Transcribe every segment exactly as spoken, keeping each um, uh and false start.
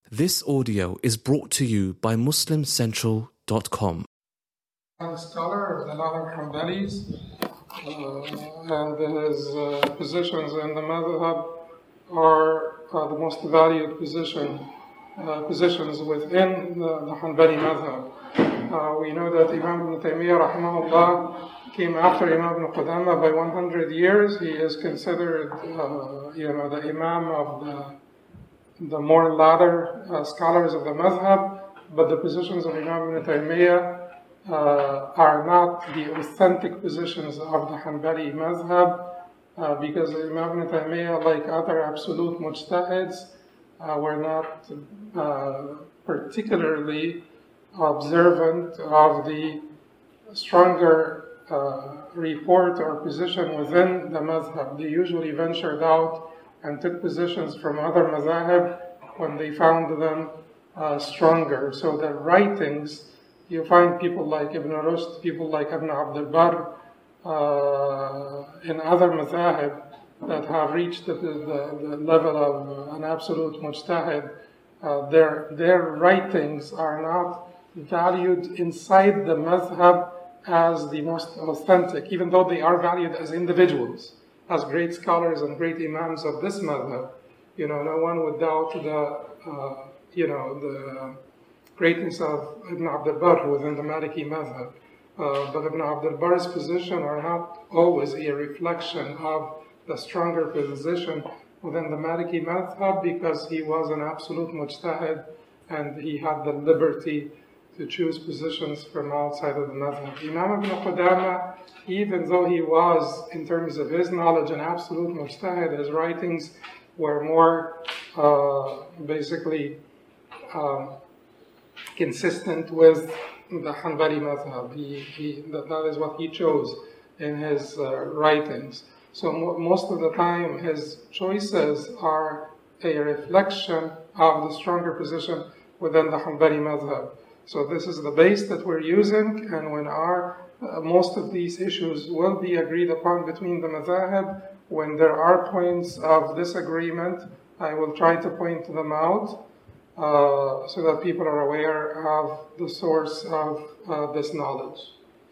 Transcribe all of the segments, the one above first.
This audio is brought to you by Muslim Central dot com. I'm a scholar of the Madhab Hanbalis, uh, and his uh, positions in the Madhab are uh, the most valued position, uh, positions within the, the Hanbali Madhab. Uh, we know that Imam Ibn Taymiyyah rahimahullah came after Imam Ibn Qudama by one hundred years. He is considered, uh, you know, the Imam of the the more latter uh, scholars of the Madhab, but the positions of Imam Ibn Taymiyyah uh, are not the authentic positions of the Hanbali Madhab, uh, because Imam Ibn Taymiyyah, like other absolute mujtahids, uh, were not uh, particularly observant of the stronger uh, report or position within the Madhab. They usually ventured out and took positions from other mazahib when they found them uh, stronger. So the writings, you find people like Ibn Rushd, people like Ibn Abd al-Barr, uh, in other mazahib that have reached the, the, the level of an absolute mujtahid. Uh, their, their writings are not valued inside the mazhab as the most authentic, even though they are valued as individuals, as great scholars and great imams of this madhab. You know, no one would doubt the, uh, you know, the greatness of Ibn Abd al-Barr within the Maliki madhab. Uh, but Ibn Abd al-Barr's position are not always a reflection of the stronger position within the Maliki madhab, because he was an absolute mujtahid and he had the liberty to choose positions from outside of the madhab. Imam Ibn Qudama, even though he was, in terms of his knowledge, an absolute mujtahid, his writings were more uh, basically um, consistent with the Hanbali madhab. He, he, that, that is what he chose in his uh, writings. So mo- most of the time, his choices are a reflection of the stronger position within the Hanbali madhab. So this is the base that we're using, and when our uh, most of these issues will be agreed upon between the mazahib, when there are points of disagreement, I will try to point them out uh, so that people are aware of the source of uh, this knowledge.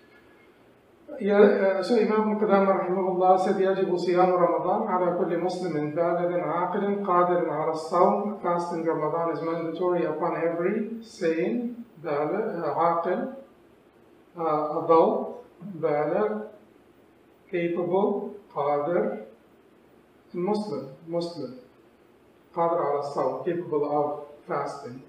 Yeah, uh, so Imam Ibn Qudama rahimahullah said, يجب صيام رمضان على كل مسلم بالغ عاقل قادر على الصوم. Fasting Ramadan is mandatory upon every sane, بالغ, عاقل, uh, adult, بالغ, capable, قادر, and Muslim, Muslim, قادر على الصوم, capable of fasting.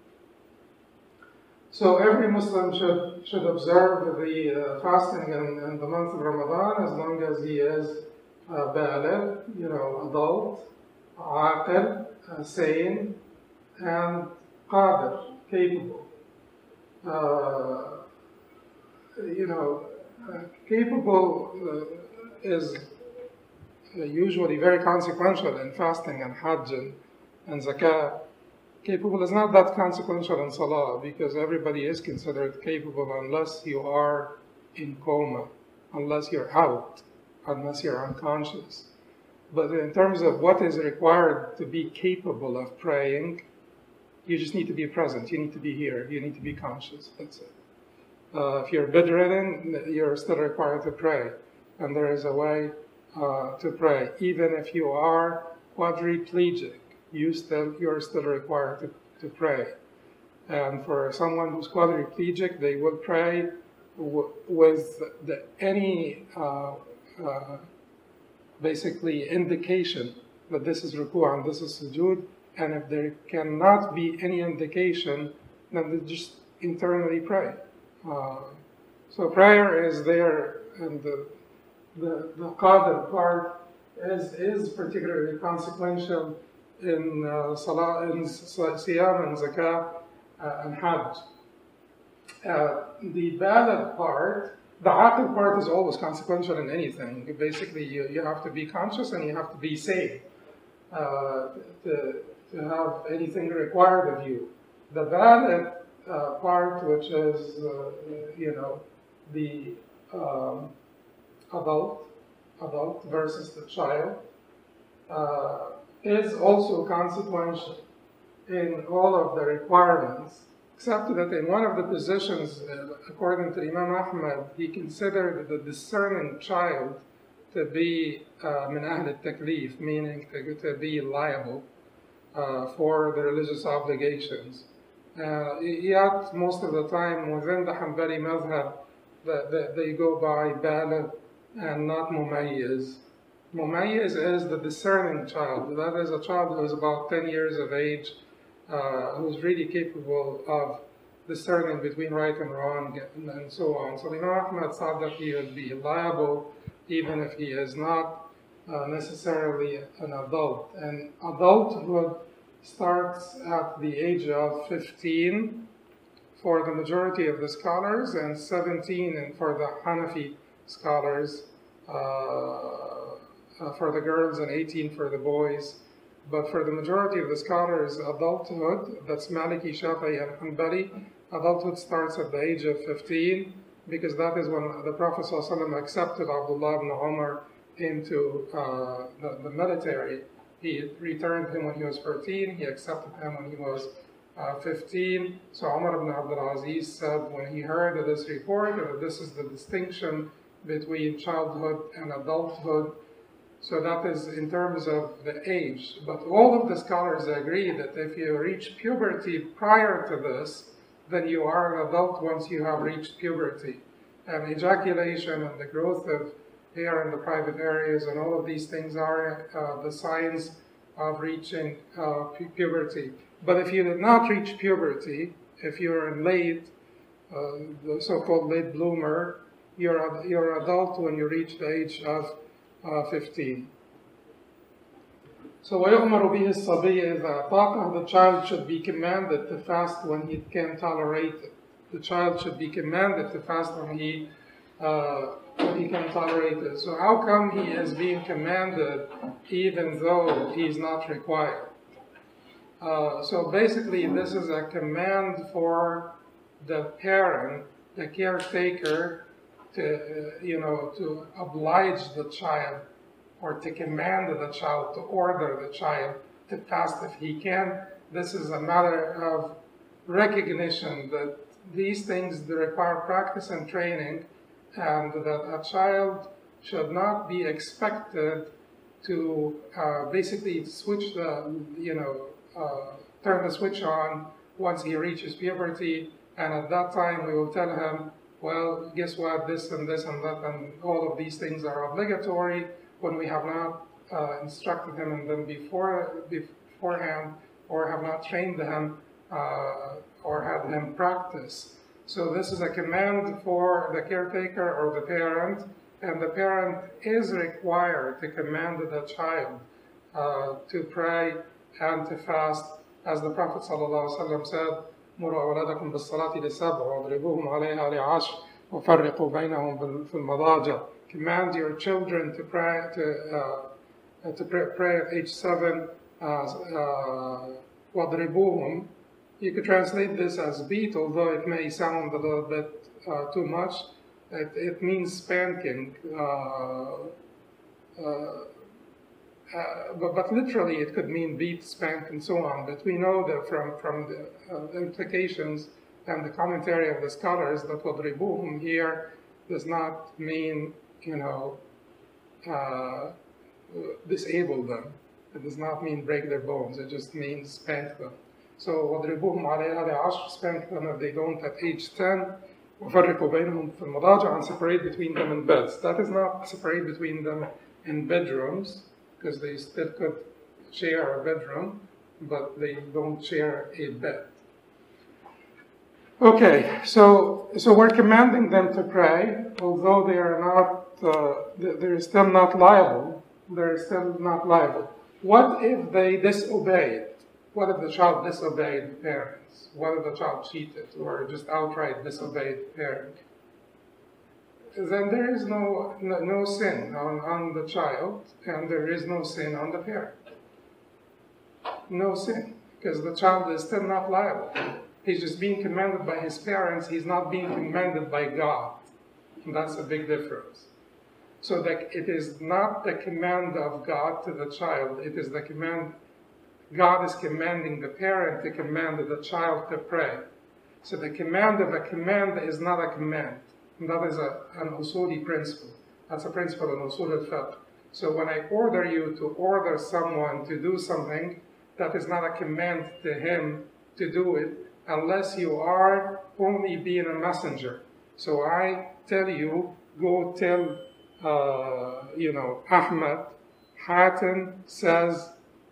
So every Muslim should should observe the uh, fasting in, in the month of Ramadan, as long as he is uh, baligh, you know, adult, aqil, uh, sane, and qadir, capable. Uh, you know, uh, capable uh, is usually very consequential in fasting and hajj and, and zakah. Capable is not that consequential in salah, because everybody is considered capable unless you are in coma, unless you're out, unless you're unconscious. But in terms of what is required to be capable of praying, you just need to be present, you need to be here, you need to be conscious, that's it. Uh, if you're bedridden, you're still required to pray, and there is a way uh, to pray. Even if you are quadriplegic, you still, you're still required to, to pray. And for someone who's quadriplegic, they will pray w- with the, any uh, uh, basically indication that this is ruku' and this is sujood. And if there cannot be any indication, then they just internally pray. Uh, so prayer is there, and the the, the qadir part is, is particularly consequential in uh, salah, in siyam and zakah uh, and hajj. Uh, the baligh part, the aqil part is always consequential in anything. Basically, you, you have to be conscious and you have to be sane uh, to, to have anything required of you. The baligh uh, part, which is, uh, you know, the um, adult, adult versus the child, uh, is also consequential in all of the requirements, except that in one of the positions, uh, according to Imam Ahmad, he considered the discerning child to be uh, min ahl al-taklif, meaning to, to be liable uh, for the religious obligations. Uh, yet, most of the time within the Hanbali madhab, the, the, they go by baligh and not mumayyiz. Mumayyiz is the discerning child. That is a child who is about ten years of age, uh, who is really capable of discerning between right and wrong, and, and so on. So Imam Ahmad thought that he would be liable even if he is not uh, necessarily an adult. And adulthood starts at the age of fifteen for the majority of the scholars, and seventeen for the Hanafi scholars, uh, uh, for the girls, and eighteen for the boys. But for the majority of the scholars, adulthood, that's Maliki, Shafi'i, and Hanbali, adulthood starts at the age of fifteen, because that is when the Prophet ﷺ accepted Abdullah ibn Umar into uh, the, the military. He returned him when he was fourteen, he accepted him when he was uh, fifteen. So Umar ibn Abdul Aziz said when he heard of this report, that this is the distinction between childhood and adulthood. So that is in terms of the age. But all of the scholars agree that if you reach puberty prior to this, then you are an adult once you have reached puberty. And ejaculation and the growth of hair in the private areas and all of these things are uh, the signs of reaching uh, pu- puberty. But if you did not reach puberty, if you're in late, uh, the so-called late bloomer, you're, you're an adult when you reach the age of uh, fifteen. So وَيُؤْمَرُ بِهِ الصَّبِيَّ إِذَا طَاقَهُ, the child should be commanded to fast when he can tolerate it. The child should be commanded to fast when he uh, when he can tolerate it. So how come he is being commanded even though he's not required? Uh, so basically this is a command for the parent, the caretaker, to uh, you know to oblige the child, or to command the child, to order the child to fast if he can. This is a matter of recognition that these things require practice and training, and that a child should not be expected to uh, basically switch the, you know, uh, turn the switch on once he reaches puberty, and at that time we will tell him, well, guess what, this and this and that and all of these things are obligatory, when we have not uh, instructed him in them before, beforehand, or have not trained him uh, or had him practice. So this is a command for the caretaker or the parent, and the parent is required to command the child uh, to pray and to fast, as the Prophet ﷺ said, مُرُوا أَوْلَادَكُمْ بِالصَّلَاةِ لِسَبْعٍ وَاضْرِبُوهُمْ عَلَيْهَا لِعَشْرٍ وَفَرِّقُوا بَيْنَهُمْ فِي الْمَضَاجِعِ. Command your children to pray to uh, to pray, pray at age seven. وَاضْرِبُوهُمْ. Uh, you could translate this as beat, although it may sound a little bit uh, too much. It, it means spanking. Uh, uh, Uh, but, but literally it could mean beat, spank, and so on. But we know that from, from the uh, implications and the commentary of the scholars that وَضْرِبُوهُمْ here does not mean, you know, uh, disable them. It does not mean break their bones. It just means spank them. So وَضْرِبُوهُمْ عَلَيْهَا لِعَشْرٍ, spank them if they don't at age ten. وَفَرِّقُوا بَيْنَهُمْ فِي الْمَضَاجِعِ, and separate between them in beds. That is not separate between them in bedrooms, because they still could share a bedroom, but they don't share a bed. Okay, so so we're commanding them to pray, although they are not, uh, they're still not liable. They're still not liable. What if they disobeyed? What if the child disobeyed the parents? What if the child cheated or just outright disobeyed the parent? Then there is no, no, no sin on, on the child, and there is no sin on the parent. No sin, because the child is still not liable. He's just being commanded by his parents, he's not being commanded by God. And that's a big difference. So that it is not the command of God to the child, it is the command God is commanding the parent to command the child to pray. So the command of a command is not a command. And that is a, an usuli principle. That's a principle in usul al-fiqh. So when I order you to order someone to do something, that is not a command to him to do it, unless you are only being a messenger. So I tell you, go tell, uh, you know, Ahmed, Hatem says,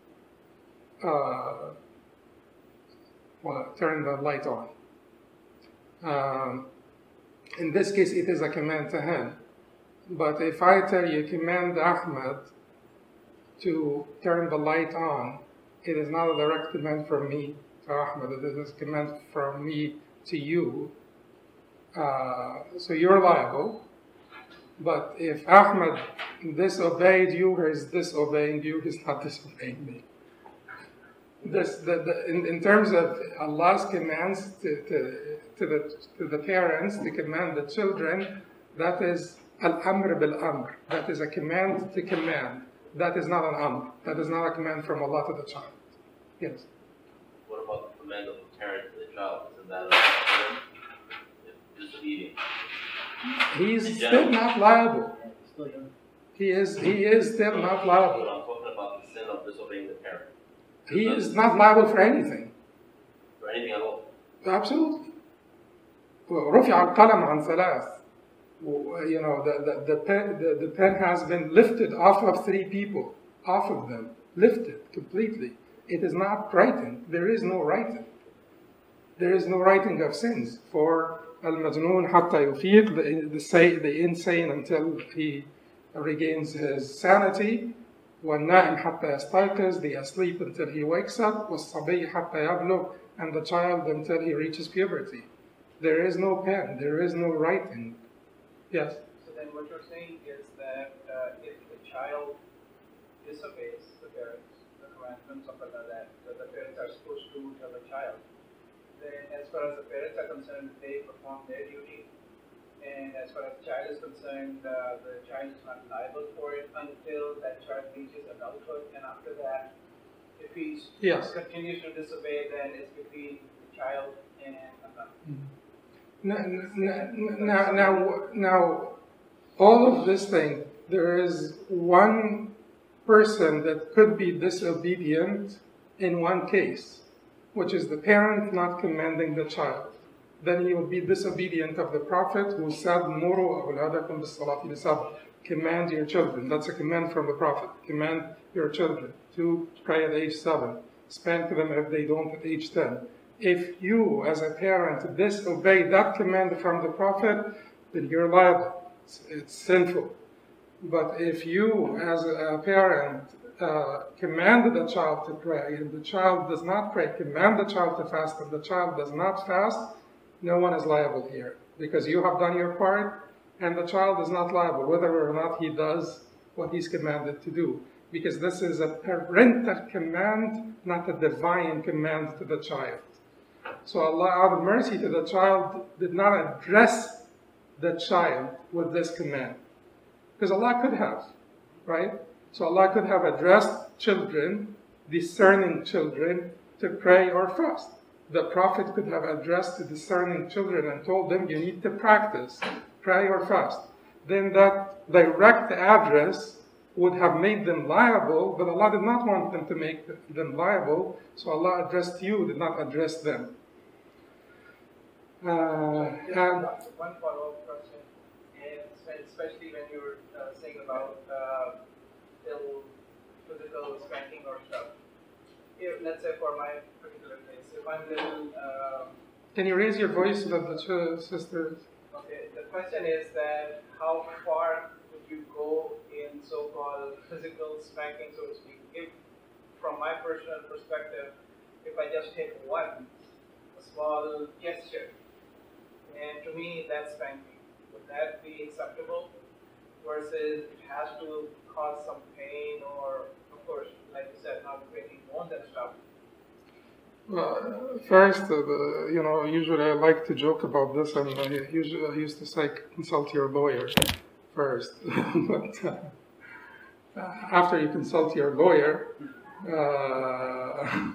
uh, well, turn the light on. Um, in this case, it is a command to him. But if I tell you, command Ahmed to turn the light on, it is not a direct command from me to Ahmed. It is a command from me to you. Uh, so you're liable. But if Ahmed disobeyed you, he is disobeying you, he's not disobeying me. This, the, the, in, in terms of Allah's commands to, to, to, the, to the parents, to command the children, that is al-amr bil-amr. That is a command to command. That is not an amr. That is not a command from Allah to the child. Yes? What about the command of the parent to the child? Isn't that a if disobedient? He is still not liable. He is, he is still not liable. I'm talking about the sin of disobeying the parent. He is not liable for anything. For anything at all? Absolutely. رفع القلم عن ثلاث. You know, the, the, the, pen, the, the pen has been lifted off of three people, off of them, lifted completely. It is not writing. There is no writing. There is no writing of sins for al-majnoon hatta yufiq, the, the, say, the insane until he regains his sanity. وَالنَّائِمْ حَتَّى يَسْتَيْقِظ, the asleep until he wakes up. وَالصَّبِيُّ حَتَّى يَبْلُغ, and the child until he reaches puberty. There is no pen. There is no writing. Yes? So then what you're saying is that uh, if the child disobeys the parents, the commandments of Allah that, that the parents are supposed to tell the child, then as far as the parents are concerned, they perform their duty. And as far as the child is concerned, uh, the child is not liable for it until that child reaches adulthood. And after that, if he yes. continues to disobey, then it's between the child and Allah. Mm-hmm. Now, now, now, now, all of this thing, there is one person that could be disobedient in one case, which is the parent not commanding the child. Then he will be disobedient of the Prophet who said, Muru awladakum bis-salati li-sab'a, command your children. That's a command from the Prophet. Command your children to pray at age seven. Spank them if they don't at age ten. If you, as a parent, disobey that command from the Prophet, then you're liable. It's, it's sinful. But if you, as a parent, uh, command the child to pray, and the child does not pray, command the child to fast, and the child does not fast, no one is liable here. Because you have done your part, and the child is not liable, whether or not he does what he's commanded to do. Because this is a parental command, not a divine command to the child. So Allah, out of mercy to the child, did not address the child with this command. Because Allah could have, right? So Allah could have addressed children, discerning children, to pray or fast. The Prophet could have addressed the discerning children and told them, you need to practice, pray or fast. Then that direct address would have made them liable, but Allah did not want them to make them liable, so Allah addressed you, did not address them. Uh, and one follow-up question, and especially when you were uh, saying about uh, ill physical spanking or stuff. If, let's say for my particular case, if I'm little... Um, Can you raise your voice so that the two sisters... Okay, the question is that how far would you go in so-called physical spanking, so to speak? If, from my personal perspective, if I just take one, a small gesture, and to me that's spanking, would that be acceptable? Versus it has to cause some pain or, of course, like you said, not breaking bones and stuff. Well, first, uh, the, you know, usually I like to joke about this, and I usually I used to say, consult your lawyer first. But uh, after you consult your lawyer, uh,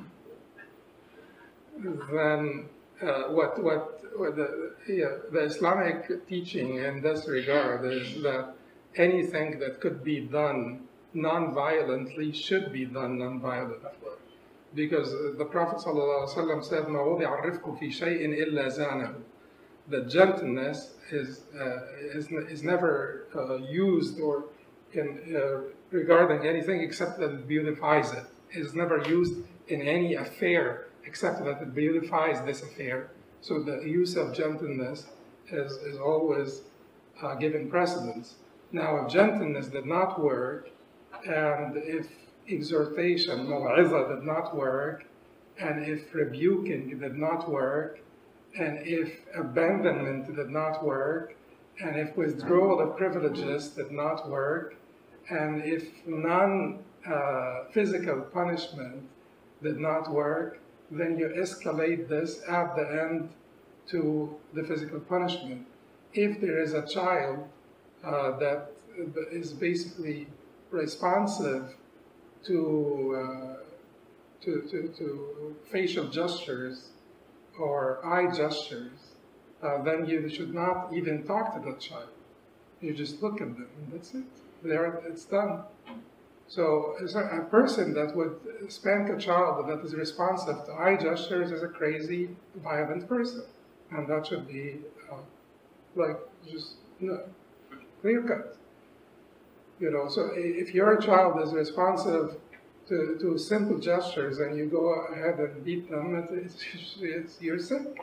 then uh, what what, what the, yeah, the Islamic teaching in this regard is that anything that could be done non-violently should be done non-violently. Because the Prophet ﷺ said, مَا وُضِعَ الرِّفْقُ فِي شَيْءٍ إِلَّا زَانَهُ. That gentleness is, uh, is, is never uh, used or in, uh, regarding anything except that it beautifies it. It is never used in any affair except that it beautifies this affair. So the use of gentleness is, is always uh, given precedence. Now, if gentleness did not work, and if exhortation, maw'izah, did not work, and if rebuking did not work, and if abandonment did not work, and if withdrawal of privileges did not work, and if non-physical uh, punishment did not work, then you escalate this at the end to the physical punishment. If there is a child uh, that is basically responsive to, uh, to, to, to facial gestures or eye gestures, uh, then you should not even talk to that child. You just look at them, and that's it. There, it's done. So a person that would spank a child that is responsive to eye gestures is a crazy, violent person. And that should be, uh, like, just no, clear cut. You know, so if your child is responsive to, to simple gestures and you go ahead and beat them, it's, it's, you're sick.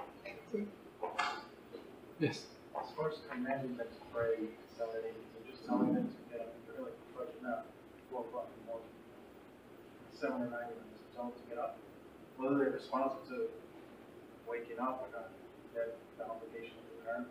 Yes? As far as commanding them to pray, accelerating, so just telling them to get up early, approaching out four o'clock in the morning, seven or nine of them, just tell them to get up. Whether they're responsive to waking up or not, they're the obligation of the parent.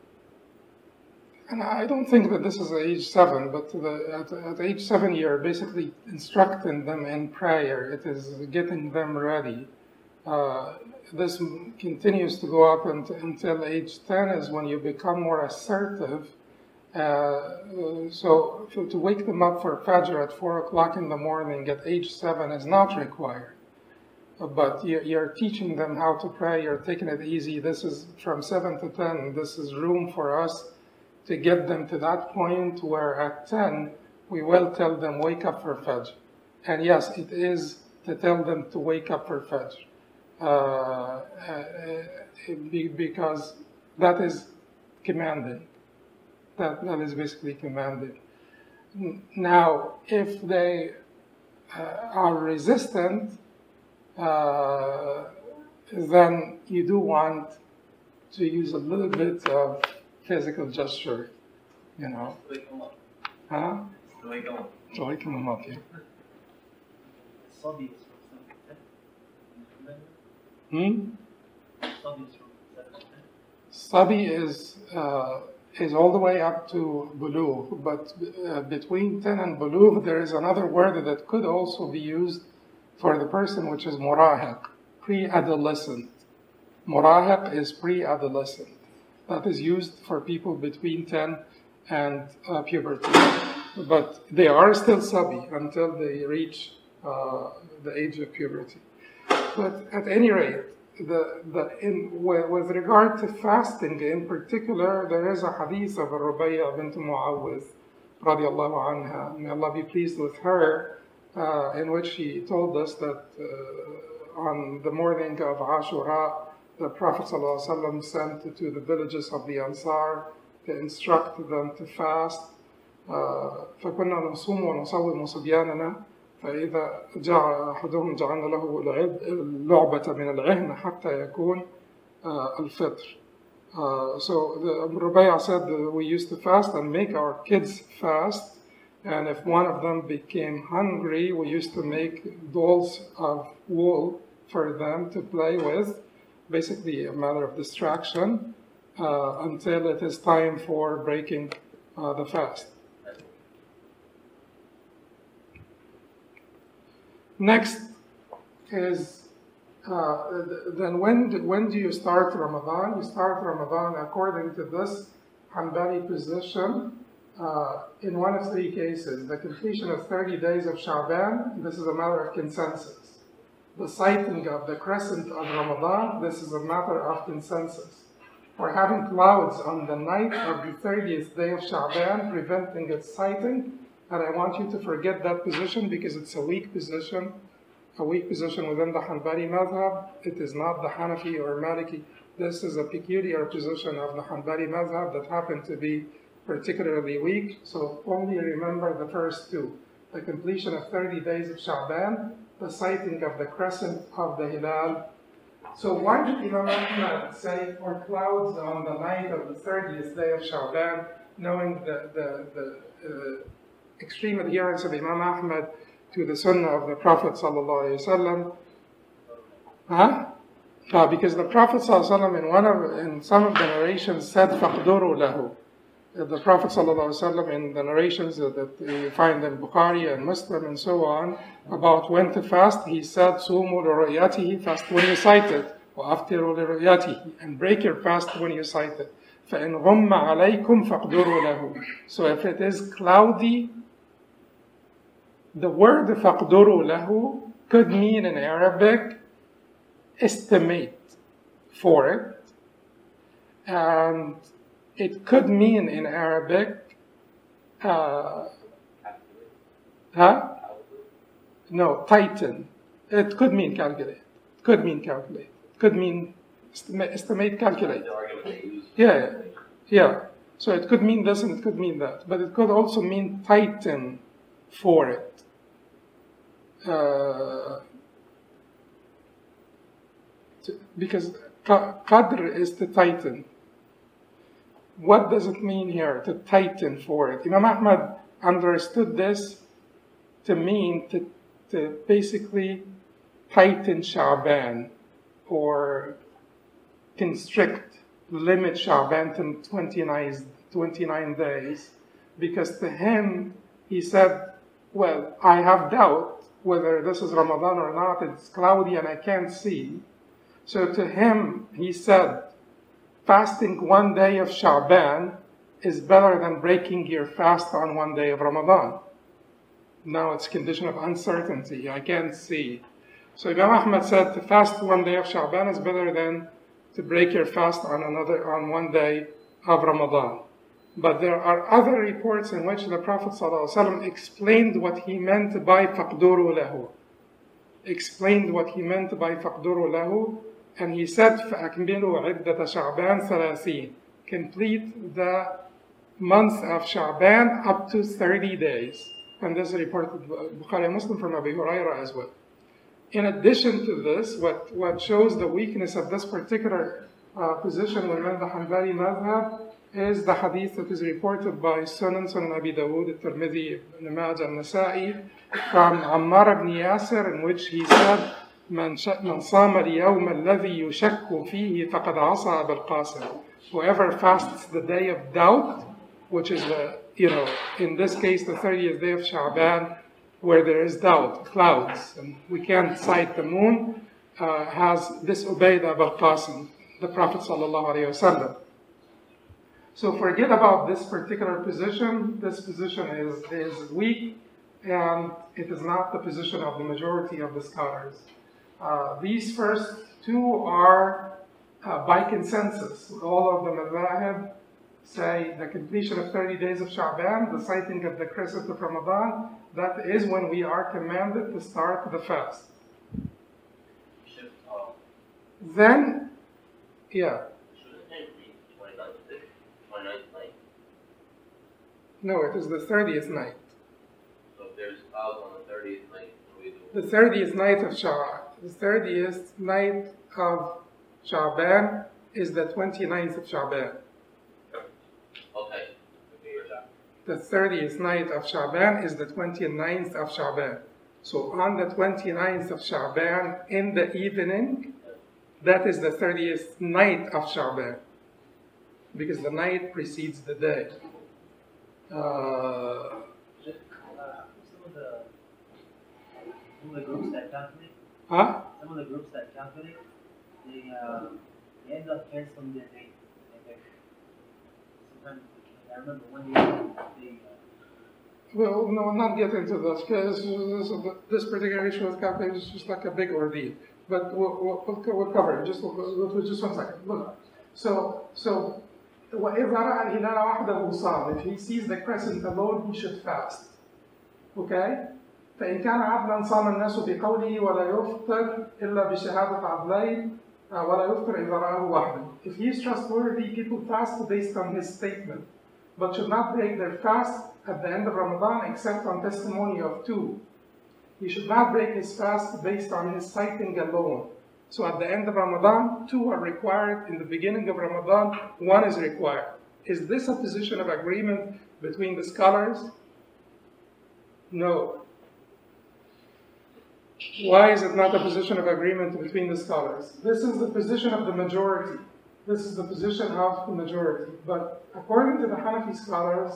And I don't think that this is age seven, but the, at, at age seven, you're basically instructing them in prayer. It is getting them ready. Uh, this continues to go up until, until age ten is when you become more assertive. Uh, so to, to wake them up for Fajr at four o'clock in the morning at age seven is not required. Uh, but you, you're teaching them how to pray. You're taking it easy. This is from seven to ten. This is room for us to get them to that point where at ten, we will tell them, wake up for Fajr. And yes, it is to tell them to wake up for Fajr. Uh, uh, because that is commanding. That, that is basically commanding. Now, if they uh, are resistant, uh, then you do want to use a little bit of physical gesture, you know. Wake them up. Huh? Wake them up. To waken them up, yeah. Hmm? Sabi is uh, is all the way up to bulugh, but uh, between ten and bulugh there is another word that could also be used for the person, which is murahiq, pre-adolescent. Murahiq is pre-adolescent. That is used for people between ten and uh, puberty. But they are still sabi until they reach uh, the age of puberty. But at any rate, the, the, in, with, with regard to fasting in particular, there is a hadith of Rubayya bint Mu'awwidh, radiallahu anha, may Allah be pleased with her, uh, in which she told us that uh, on the morning of Ashura, the Prophet ﷺ sent to the villages of the Ansar to instruct them to fast. فَكُنَّا نَصُومُ وَنُصَوِّمُ صِبْيَانَنَا فإذا جاء أحدهم جعلنا له لعبة من العهن حتى يكون الفطر. Uh, so the Rubayya said that we used to fast and make our kids fast, and if one of them became hungry, we used to make dolls of wool for them to play with, basically a matter of distraction, uh, until it is time for breaking uh, the fast. Next is, uh, then when do, when do you start Ramadan? You start Ramadan according to this Hanbali position uh, in one of three cases, the completion of thirty days of Sha'ban, this is a matter of consensus. The sighting of the crescent of Ramadan, this is a matter of consensus. Or having clouds on the night of the thirtieth day of Sha'ban, preventing its sighting, and I want you to forget that position because it's a weak position, a weak position within the Hanbali madhab. It is not the Hanafi or Maliki. This is a peculiar position of the Hanbali madhab that happened to be particularly weak. So only remember the first two: the completion of thirty days of Sha'ban, the sighting of the crescent of the Hilal. So why did Imam Ahmad say for clouds on the night of the thirtieth day of Sha'ban, knowing the, the, the uh, extreme adherence of Imam Ahmad to the Sunnah of the Prophet sallallahu alaihi wasallam? Huh? Uh, because the Prophet sallallahu alaihi wasallam in one of in some of the narrations said فَقْدُرُوا لَهُ. The Prophet ﷺ in the narrations that, that you find in Bukhari and Muslim and so on about when to fast, he said صُومُوا لِرُؤْيَتِهِ, fast when you sight it, وَأَفْتِرُوا لِرُؤْيَتِهِ, and break your fast when you sight it. فَإِنْ غُمَّ عَلَيْكُمْ فَقْدُرُوا لَهُ. So if it is cloudy, the word فَقْدُرُوا لَهُ could mean in Arabic estimate for it, and it could mean in Arabic, uh, huh? No, tighten. It could mean calculate. Could mean calculate. Could mean estimate, estimate calculate. The argument they use. Yeah, yeah. So it could mean this and it could mean that. But it could also mean tighten for it. Uh, to, because qadr is to tighten. What does it mean here, to tighten for it? Imam Ahmad understood this to mean to, to basically tighten Sha'ban or constrict, limit Sha'ban to twenty-nine, twenty-nine days. Because to him, he said, well, I have doubt whether this is Ramadan or not. It's cloudy and I can't see. So to him, he said, fasting one day of Sha'ban is better than breaking your fast on one day of Ramadan. Now it's a condition of uncertainty. I can't see. So Imam Ahmad said to fast one day of Sha'ban is better than to break your fast on another on one day of Ramadan. But there are other reports in which the Prophet ﷺ explained what he meant by فَقْدُرُوا لَهُ. Explained what he meant by فَقْدُرُوا لَهُ. And he said, فَأَكْمِلُوا عِدَّةَ شَعْبَانَ ثَلَاثِينَ. Complete the month of Sha'ban up to thirty days. And this is reported Bukhari and Muslim from Abu Hurairah as well. In addition to this, what, what shows the weakness of this particular uh, position within the Hanbali madhab is the hadith that is reported by Sunan, Sunan Abi Dawud, At-Tirmidhi, Ibn Majah, An-Nasa'i, from Ammar ibn Yasir, in which he said, من صام اليوم الذي يشك فيه فقد عصى أبا القاسم. Whoever fasts the day of doubt, which is the, you know, in this case the thirtieth day of Sha'ban, where there is doubt, clouds, and we can't sight the moon, uh, has disobeyed Abu al-Qasim, the Prophet sallallahu alaihi wasallam. So forget about this particular position. This position is, is weak, and it is not the position of the majority of the scholars. Uh, these first two are uh, by consensus. All of the madhahib say the completion of thirty days of Sha'ban, the sighting of the crescent of Ramadan, that is when we are commanded to start the fast. Should, um, Then, yeah, shouldn't it be twenty-ninth day? twenty-ninth night? no, it is the thirtieth night. So if there's clouds on the thirtieth night, what do we do? The thirtieth night of Sha'ban. The thirtieth night of Sha'ban is the twenty-ninth of Sha'ban. Okay. The thirtieth night of Sha'ban is the twenty-ninth of Sha'ban. So on the twenty-ninth of Sha'ban in the evening, that is the thirtieth night of Sha'ban. Because the night precedes the day. Uh, Some of the some of the groups that calculate, huh? some of the groups that calculate, they uh, they end up canceling their date. Like they, sometimes they I remember one year they, uh, Well, no, not get into this, because this, this particular issue with cafe is just like a big ordeal. But we'll, we'll, we'll cover it. Just, we'll, just one second. Look. So, so, وَإِذَا رَأَى الْهِلَالَ وَحْدَهُ صَامَ. If he sees the crescent alone, he should fast. Okay? فإن كان عدلا صام الناس بقوله ولا يفطر إلا بشهادة عدلين ولا يفطر إذا رآه وحده. If he is trustworthy, people fast based on his statement, but should not break their fast at the end of Ramadan except on testimony of two. He should not break his fast based on his citing alone. So at the end of Ramadan, two are required. In the beginning of Ramadan, one is required. Is this a position of agreement between the scholars? No. Why is it not a position of agreement between the scholars? This is the position of the majority. This is the position of the majority. But according to the Hanafi scholars,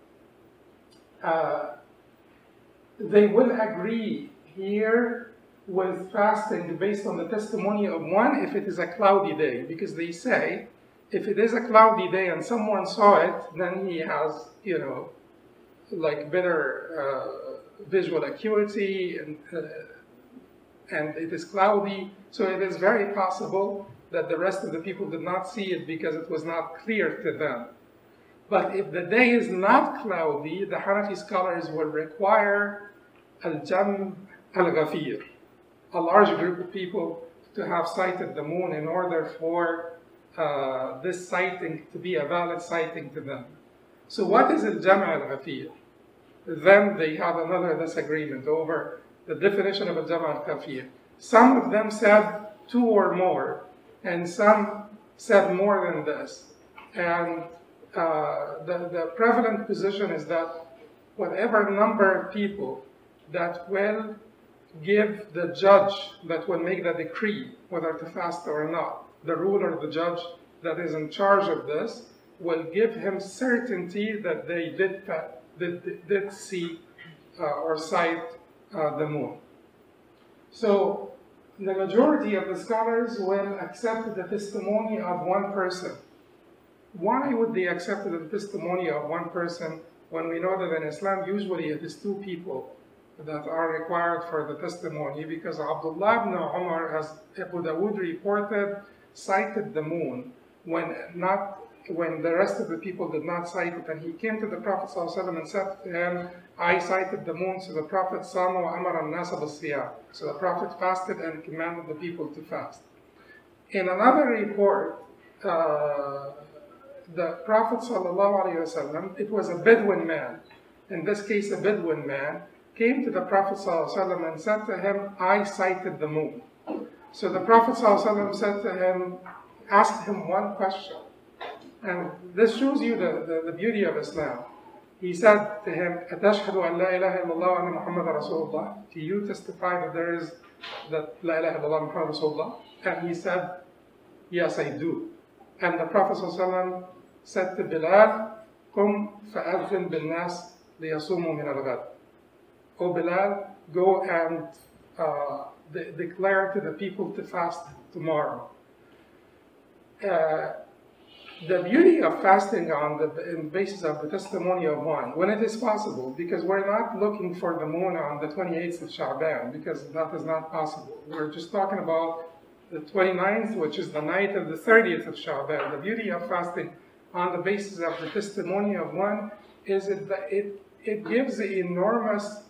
uh, they will agree here with fasting based on the testimony of one if it is a cloudy day, because they say if it is a cloudy day and someone saw it, then he has, you know, like better uh, visual acuity and uh, and it is cloudy, so it is very possible that the rest of the people did not see it because it was not clear to them. But if the day is not cloudy, the Hanafi scholars will require al-jam al-ghafir, a large group of people to have sighted the moon in order for uh, this sighting to be a valid sighting to them. So what is al-jam al-ghafir? Then they have another disagreement over the definition of al-jam al-ghafir. Some of them said two or more, and some said more than this. And uh, the, the prevalent position is that whatever number of people that will give the judge that will make the decree whether to fast or not, the ruler, the judge that is in charge of this, will give him certainty that they did, did, did see uh, or sight uh, the moon. So the majority of the scholars will accept the testimony of one person. Why would they accept the testimony of one person when we know that in Islam usually it is two people that are required for the testimony? Because Abdullah ibn Umar, as Abu Dawood reported, sighted the moon when not when the rest of the people did not sight it, and he came to the Prophet ﷺ and said to him, I sighted the moon. So the Prophet Sama wa amara an-nasa bis-siyam. So the Prophet fasted and commanded the people to fast. In another report, uh, the Prophet ﷺ, it was a Bedouin man, in this case a Bedouin man, came to the Prophet ﷺ and said to him, I sighted the moon. So the Prophet ﷺ said to him, asked him one question. And this shows you the, the, the beauty of Islam. He said to him, أَتَشْهَدُ أَنْ لَا إِلَهَ إِلَّا اللَّهُ وَأَنَّ مُحَمَّدًا رَسُولُ اللَّهِ? Do you testify that there is, that لَا إِلَهَ إِلَّا اللَّهُ مُحَمَّدًا رَسُولُ اللَّهِ? And he said, yes, I do. And the Prophet ﷺ said to Bilal, قُمْ فَأَذِّنْ بِالنَّاسِ لِيَصُومُوا مِنَ الْغَدِ. O Bilal, go and uh, de- declare to the people to fast tomorrow. Uh, The beauty of fasting on the in basis of the testimony of one, when it is possible, because we're not looking for the moon on the twenty-eighth of Sha'ban, because that is not possible. We're just talking about the twenty-ninth, which is the night of the thirtieth of Sha'ban. The beauty of fasting on the basis of the testimony of one is that it, it gives enormous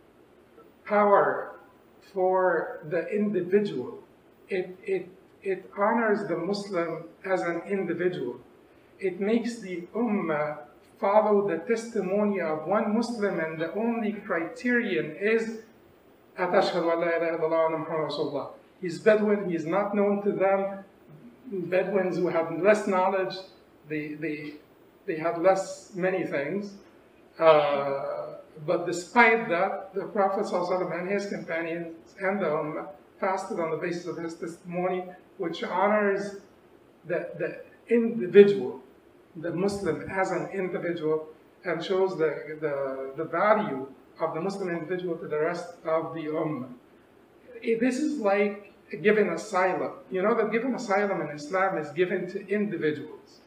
power for the individual. It, it It honors the Muslim as an individual. It makes the Ummah follow the testimony of one Muslim, and the only criterion is أَتَشْهَدُ أَنْ لَا إِلَهَ إِلَّا اللَّهُ وَأَنَّ مُحَمَّدًا رَسُولُ اللَّهِ. He's Bedouin, he's not known to them. Bedouins who have less knowledge, they, they, they have less many things. Uh, but despite that, the Prophet ﷺ and his companions and the Ummah fasted on the basis of his testimony, which honors the, the individual, the Muslim as an individual, and shows the, the, the value of the Muslim individual to the rest of the Ummah. This is like giving asylum. You know that giving asylum in Islam is given to individuals.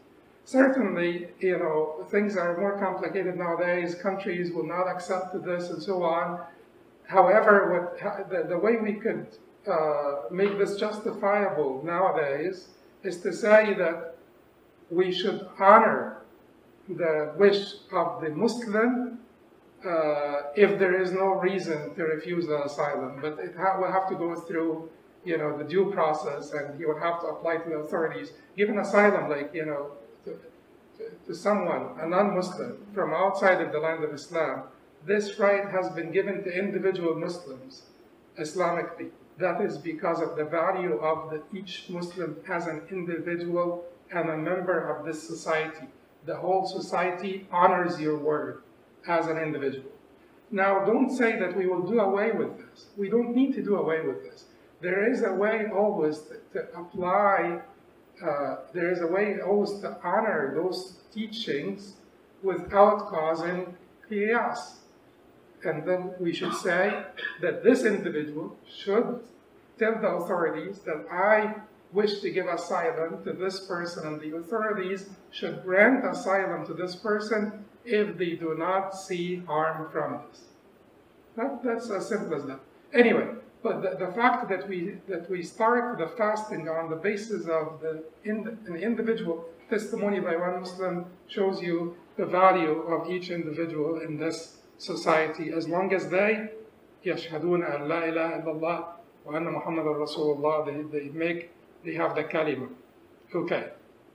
certainly, you know, things are more complicated nowadays. Countries will not accept this and so on. However, what, the, the way we could uh, make this justifiable nowadays is to say that we should honor the wish of the Muslim uh, if there is no reason to refuse the asylum. But it ha will have to go through, you know, the due process, and he would have to apply to the authorities. Give an asylum, like, you know, to, to, to someone, a non-Muslim, from outside of the land of Islam. This right has been given to individual Muslims, Islamically. That is because of the value of the, each Muslim as an individual and a member of this society. The whole society honors your word as an individual. Now, don't say that we will do away with this. We don't need to do away with this. There is a way always to, to apply, uh, there is a way always to honor those teachings without causing chaos. And then we should say that this individual should tell the authorities that I wish to give asylum to this person, and the authorities should grant asylum to this person if they do not see harm from this. That, that's as simple as that. Anyway, but the, the fact that we that we start the fasting on the basis of the in, an individual testimony by one Muslim shows you the value of each individual in this society, as long as they yashhaduna an la ilaha illallah wa anna Muhammadan Rasulullah, they, they make, they have the kalima. Okay.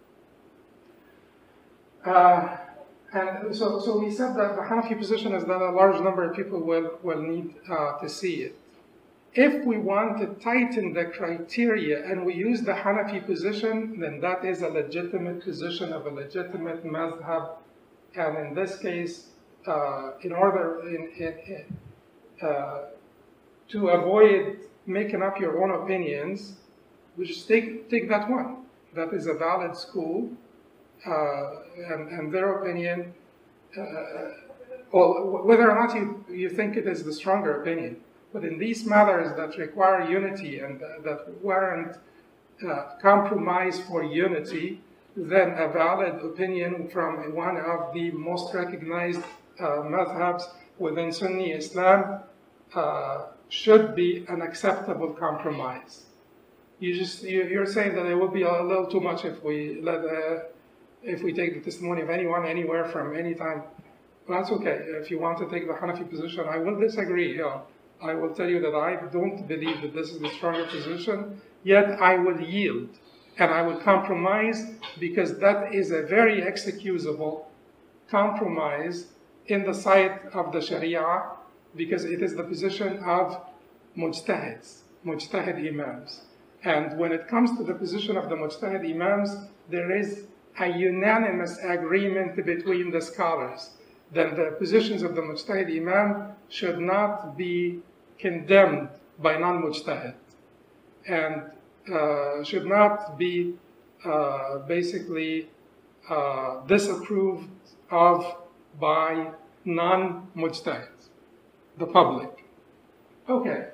Uh, and so, so we said that the Hanafi position is that a large number of people will, will need uh, to see it. If we want to tighten the criteria and we use the Hanafi position, then that is a legitimate position of a legitimate madhab. And in this case, uh, in order in, in, in, uh, to avoid making up your own opinions, we just take, take that one. That is a valid school, uh, and, and their opinion, uh, well, whether or not you, you think it is the stronger opinion. But in these matters that require unity and uh, that warrant uh, compromise for unity, then a valid opinion from one of the most recognized uh, madhabs within Sunni Islam uh, should be an acceptable compromise. You just, you, you're saying that it would be a little too much if we let, uh, if we take the testimony of anyone, anywhere, from any time. Well, that's okay. If you want to take the Hanafi position, I will disagree. You know, I will tell you that I don't believe that this is the stronger position, yet I will yield and I will compromise, because that is a very excusable compromise in the sight of the Sharia, because it is the position of mujtahids, mujtahid imams. And when it comes to the position of the mujtahid imams, there is a unanimous agreement between the scholars that the positions of the mujtahid imam should not be condemned by non-mujtahid, and uh, should not be uh, basically uh, disapproved of by non-mujtahids, the public. Okay.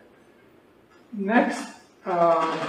Next, um,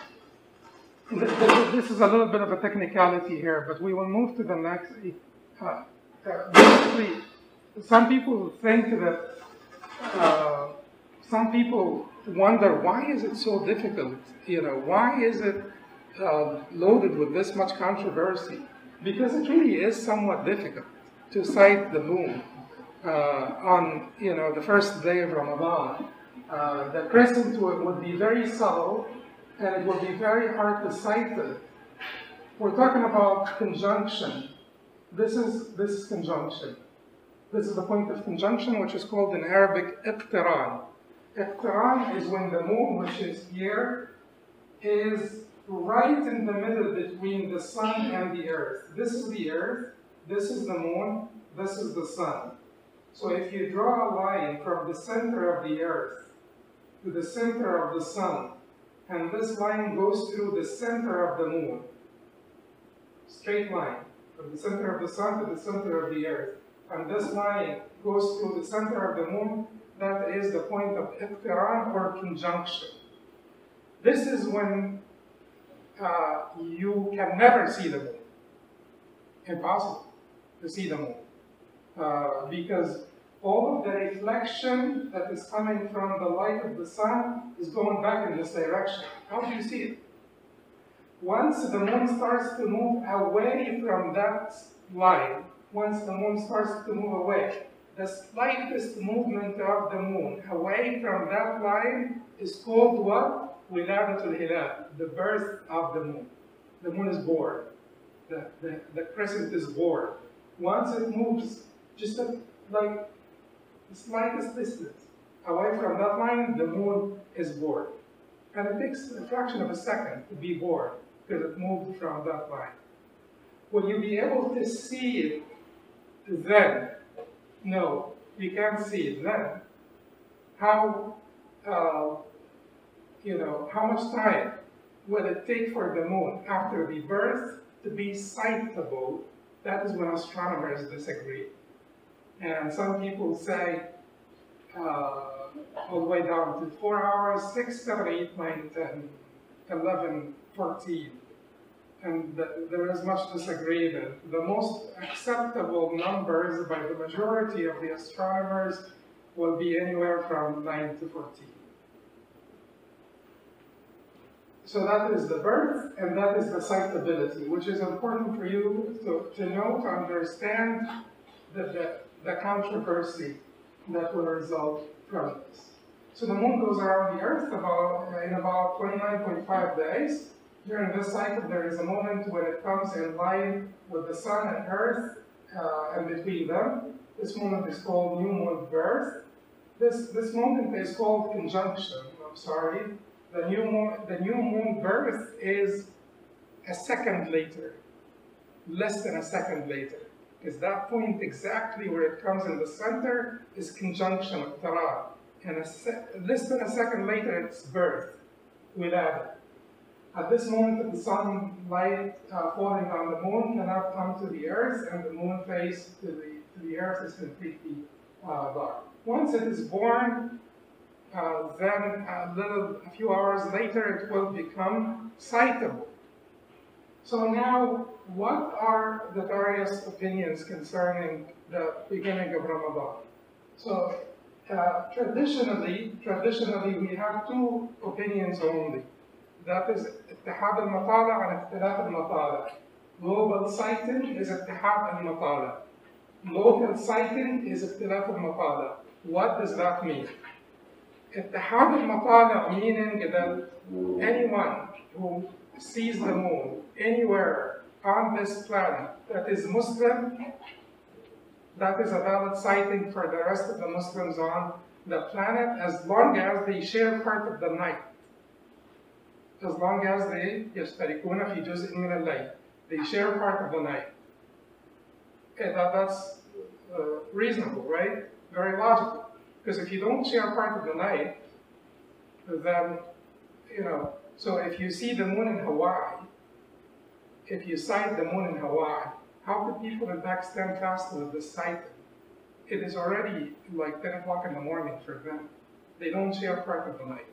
th th this is a little bit of a technicality here, but we will move to the next. Uh, uh, basically, some people think that, uh, some people wonder, why is it so difficult? You know, why is it uh, loaded with this much controversy? Because it really is somewhat difficult to sight the moon uh, on, you know, the first day of Ramadan. Uh, the crescent to it would be very subtle, and it would be very hard to sight it. We're talking about conjunction. This is, this is conjunction. This is the point of conjunction, which is called in Arabic iqtiran. Iqtiran is when the moon, which is here, is right in the middle between the sun and the earth. This is the earth, this is the moon, this is the sun. So if you draw a line from the center of the earth to the center of the sun, and this line goes through the center of the moon, straight line, from the center of the sun to the center of the earth, and this line goes through the center of the moon, that is the point of iqtiran or conjunction. This is when uh, you can never see the moon. impossible to see the moon. Uh, because all of the reflection that is coming from the light of the sun is going back in this direction. How do you see it? Once the moon starts to move away from that line, once the moon starts to move away, the slightest movement of the moon away from that line is called what? Wiladatul Hilal, the birth of the moon. The moon is born. The, the, the crescent is born. Once it moves just a, like the slightest distance away from that line, the moon is born. And it takes a fraction of a second to be born because it moved from that line. Will you be able to see it then? No, you can't see it then. How, uh, you know, how much time will it take for the moon after the birth to be sightable? That is when astronomers disagree. And some people say uh, all the way down to four hours, six, seven, eight, nine, ten, eleven, fourteen. And the, there is much disagreement. The most acceptable numbers by the majority of the astronomers will be anywhere from nine to fourteen. So that is the birth, and that is the sightability, which is important for you to, to know, to understand the, the, the controversy that will result from this. So the moon goes around the earth about, in about twenty-nine point five days. During this cycle, there is a moment when it comes in line with the sun and earth, uh, and between them. This moment is called new moon birth. This, this moment is called conjunction, I'm sorry. The new moon, the new moon birth is a second later, less than a second later. Because that point exactly where it comes in the center is conjunction of Tara. And a less than a second later, it's birth, wilada. At this moment, the sunlight uh, falling on the moon cannot come to the earth, and the moon face to the, to the earth is completely uh, dark. Once it is born, uh, then a little, a few hours later, it will become sightable. So now, what are the various opinions concerning the beginning of Ramadan? So uh, traditionally, traditionally, we have two opinions only. That is اتحاد المطالع and اختلاف المطالع. Global sighting is اتحاد المطالع. Local sighting is اختلاف المطالع. What does that mean? اتحاد المطالع meaning that anyone who sees the moon anywhere on this planet that is Muslim, that is a valid sighting for the rest of the Muslims on the planet as long as they share part of the night. As long as they يشتركون في جزء من الليل, they share part of the night. Okay, that, that's uh, reasonable, right? Very logical. Because if you don't share part of the night, then, you know, so if you see the moon in Hawaii, if you sight the moon in Hawaii, how could people in Pakistan fast with this sighting? It is already like ten o'clock in the morning for them. They don't share part of the night.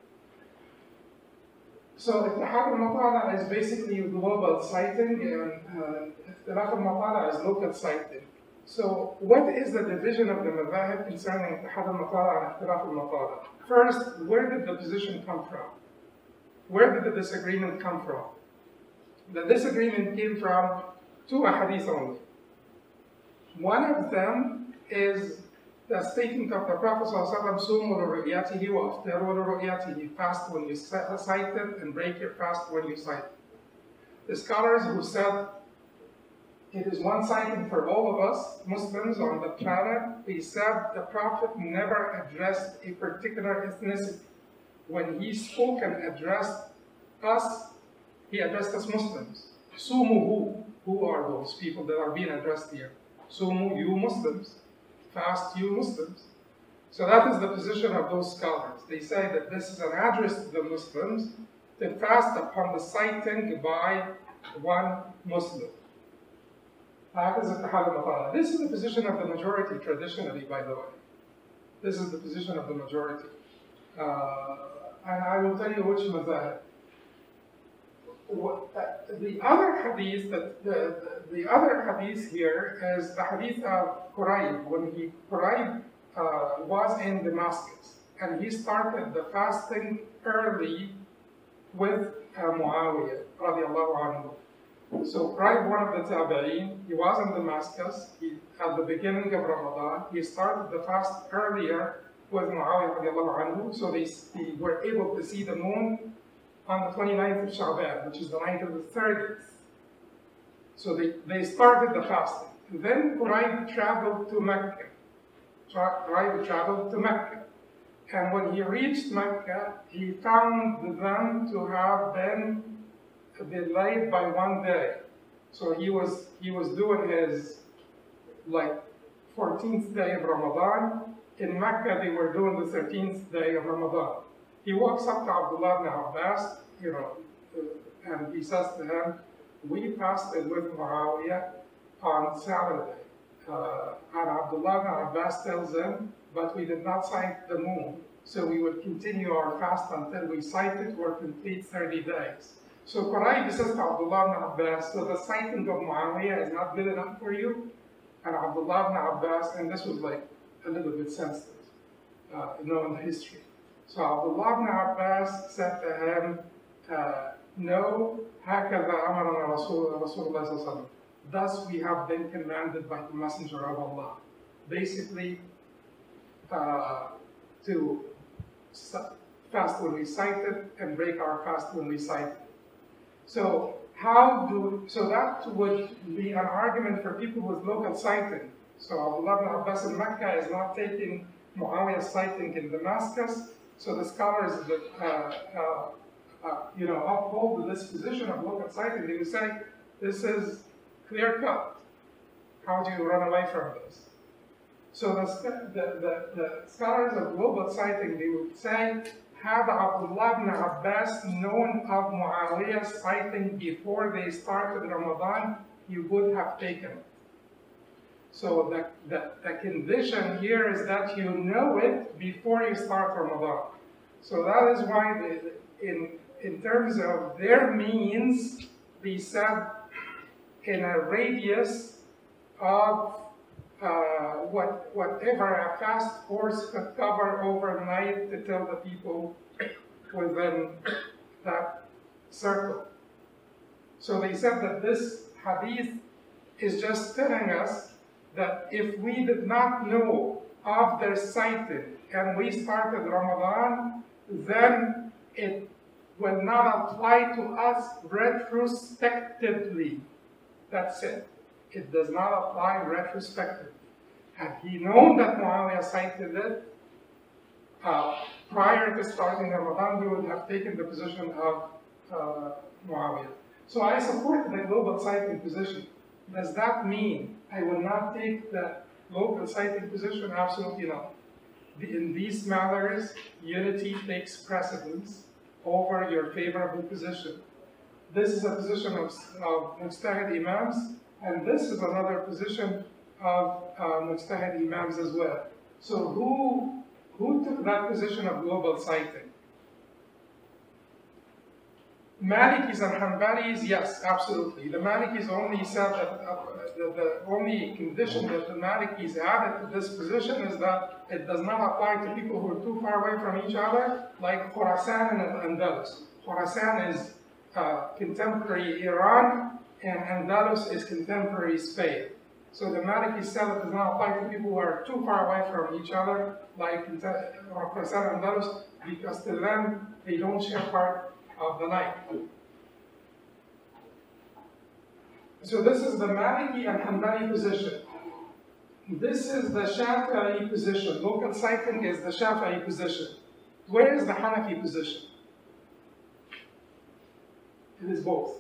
So اتحاد المطالع is basically global sighting, and اختلاف المطالع is local sighting. So what is the division of the madhahib concerning اتحاد المطالع and اختلاف المطالع? First, where did the position come from? Where did the disagreement come from? The disagreement came from two ahadith only. One of them is the statement of the Prophet ﷺ, "Sumu li-ru'yatihi wa aftiru li-ru'yatihi." Fast when you sight it and break your fast when you sight it. The scholars who said it is one sighting for all of us Muslims on the planet, they said the Prophet never addressed a particular ethnicity. When he spoke and addressed us, he addressed us Muslims. Sumu who? Who are those people that are being addressed here? Sumu, you Muslims. Fast, you Muslims. So that is the position of those scholars. They say that this is an address to the Muslims to fast upon the sighting by one Muslim. That is اتحاد المطالع. This is the position of the majority traditionally, by the way. This is the position of the majority. Uh, and I will tell you which madhahib. what, uh, the other hadith, that the, the, the other hadith here is the hadith of Qurayb, when he, Qurayb uh, was in Damascus, and he started the fasting early with uh, Muawiyah, radiallahu anhu. So Qurayb, one of the tabi'een, he was in Damascus, he, at the beginning of Ramadan, he started the fast earlier with Muawiyah radiallahu anhu, so they, they were able to see the moon on the twenty-ninth of Sha'ban, which is the night of the thirtieth. So they, they started the fasting. Then Qurayb traveled to Mecca. Qurayb traveled to Mecca. And when he reached Mecca, he found them to have been delayed by one day. So he was he was doing his like fourteenth day of Ramadan. In Mecca, they were doing the thirteenth day of Ramadan. He walks up to Abdullah ibn Abbas, you know, uh, and he says to him, we fasted with Muawiyah on Saturday. Uh, and Abdullah ibn Abbas tells him, but we did not sight the moon, so we would continue our fast until we sight it or complete thirty days. So Qurayb says to Abdullah ibn Abbas, so the sighting of Muawiyah is not good enough for you? And Abdullah ibn Abbas, and this was like a little bit sensitive, uh, you know, in the history. So Abdullah ibn Abbas said to him, uh, no, هكذا أمرنا رسول رسول الله صلى الله عليه وسلم. Thus we have been commanded by the Messenger of Allah. Basically, uh, to fast when we sight it and break our fast when we sight it. So how do so that would be an argument for people with local sighting. So Abdullah ibn Abbas in Mecca is not taking Muawiyah's sighting in Damascus. So the scholars that uh, uh, uh, you know uphold this position of local sighting, they would say this is clear cut. How do you run away from this? So the, the, the, the scholars of global sighting, they would say, had Abdullah ibn Abbas known of Muawiyah's sighting before they started Ramadan, he would have taken it. So the, the, the condition here is that you know it before you start Ramadan. So that is why, they, in, in terms of their means, they said in a radius of uh, what, whatever a fast force could cover overnight to tell the people within that circle. So they said that this hadith is just telling us that if we did not know of their sighting and we started Ramadan, then it will not apply to us retrospectively. That's it. It does not apply retrospectively. Had he known that Muawiyah sighted it uh, prior to starting Ramadan, he would have taken the position of uh, Muawiyah. So I support the global sighting position. Does that mean I will not take the local sighting position? Absolutely not. In these matters, unity takes precedence over your favorable position. This is a position of, of Mujtahid Imams, and this is another position of uh, Mujtahid Imams as well. So who, who took that position of global sighting? Malikis and Hanbalis, yes, absolutely. The Malikis only said that uh, the, the only condition that the Malikis added to this position is that it does not apply to people who are too far away from each other, like Khurasan and Andalus. Khurasan is uh, contemporary Iran, and Andalus is contemporary Spain. So the Malikis said it does not apply to people who are too far away from each other, like Khurasan and Andalus, because to them, they don't share part of the night. So this is the Maliki and Hanbali position. This is the Shafi'i position. Local sighting is the Shafi'i position. Where is the Hanafi position? It is both.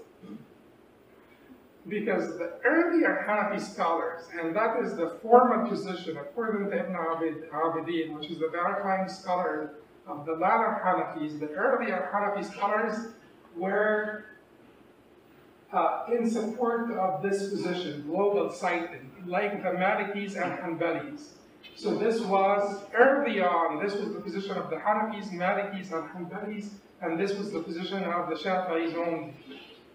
Because the earlier Hanafi scholars, and that is the former position according to Ibn Abidin, which is the verifying scholar of the latter Hanafis, the earlier Hanafi scholars were uh, in support of this position, global sighting, like the Malikis and Hanbalis. So this was early on, this was the position of the Hanafis, Malikis, and Hanbalis, and this was the position of the Shafi'is only.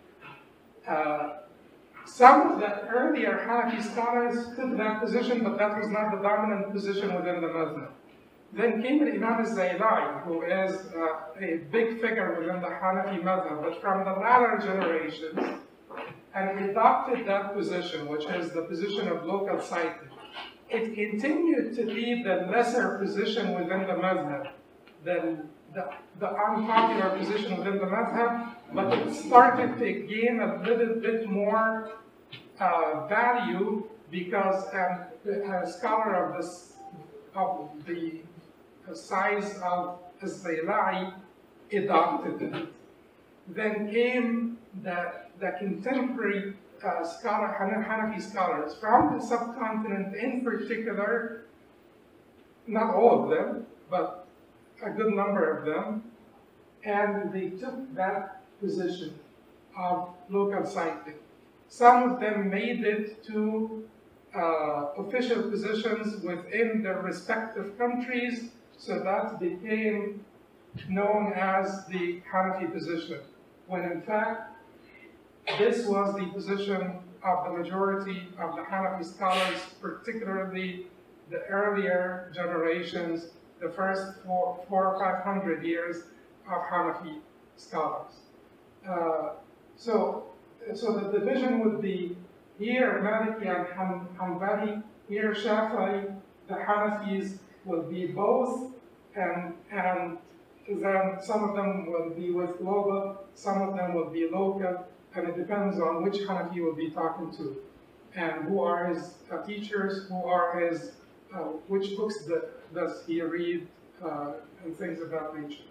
Uh, some of the earlier Hanafi scholars took that position, but that was not the dominant position within the madhab. Then came Imam al-Zaylai, who is uh, a big figure within the Hanafi madhab, but from the latter generations, and adopted that position, which is the position of local citing. It continued to be the lesser position within the madhab, than the, the unpopular position within the madhab, but it started to gain a little bit more uh, value because um, a scholar of, this, of the size of Zaylai adopted it. Then came the, the contemporary uh, scholar, Hanafi scholars from the subcontinent in particular, not all of them, but a good number of them, and they took that position of local citing. Some of them made it to uh, official positions within their respective countries, so that became known as the Hanafi position, when in fact, this was the position of the majority of the Hanafi scholars, particularly the earlier generations, the first four, four or five hundred years of Hanafi scholars. Uh, so, so the division would be here Maliki and Hanbali, here Shafi'i. The Hanafis will be both, and and then some of them will be with global, some of them will be local, and it depends on which Hanafi will be talking to, and who are his uh, teachers, who are his, uh, which books the, does he read, uh, and things of that nature.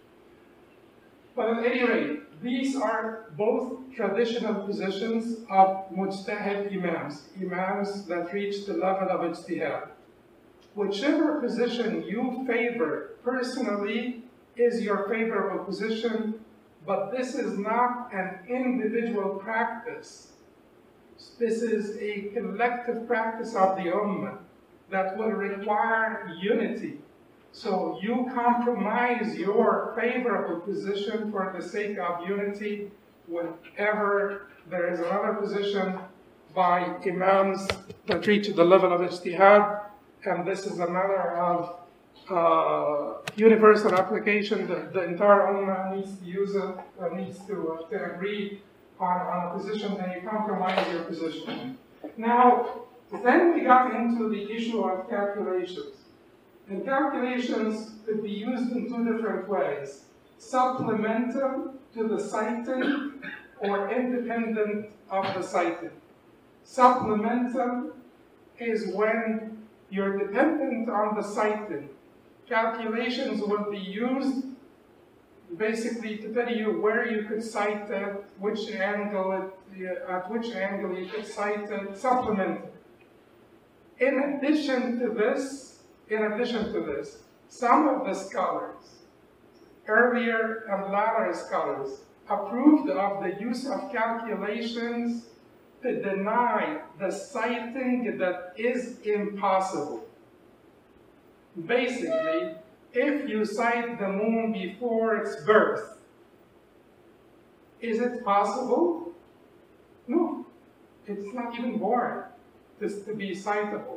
But at any rate, these are both traditional positions of mujtahid imams, imams that reach the level of ijtihad. Whichever position you favor personally is your favorable position, but this is not an individual practice. This is a collective practice of the Ummah that will require unity. So you compromise your favorable position for the sake of unity whenever there is another position by imams that reach the level of ijtihad, and this is a matter of uh, universal application. The, the entire Ummah needs to use it, uh, needs to, uh, to agree on, on a position, and you compromise your position. Now, then we got into the issue of calculations. And calculations could be used in two different ways: supplemental to the citing or independent of the citing. Supplemental is when you're dependent on the citing. Calculations will be used basically to tell you where you could cite it, which angle it, at which angle you could cite it, supplemental. In addition to this, In addition to this, some of the scholars, earlier and latter scholars, approved of the use of calculations to deny the citing that is impossible. Basically, if you cite the moon before its birth, is it possible? No, it's not even born just to be citable.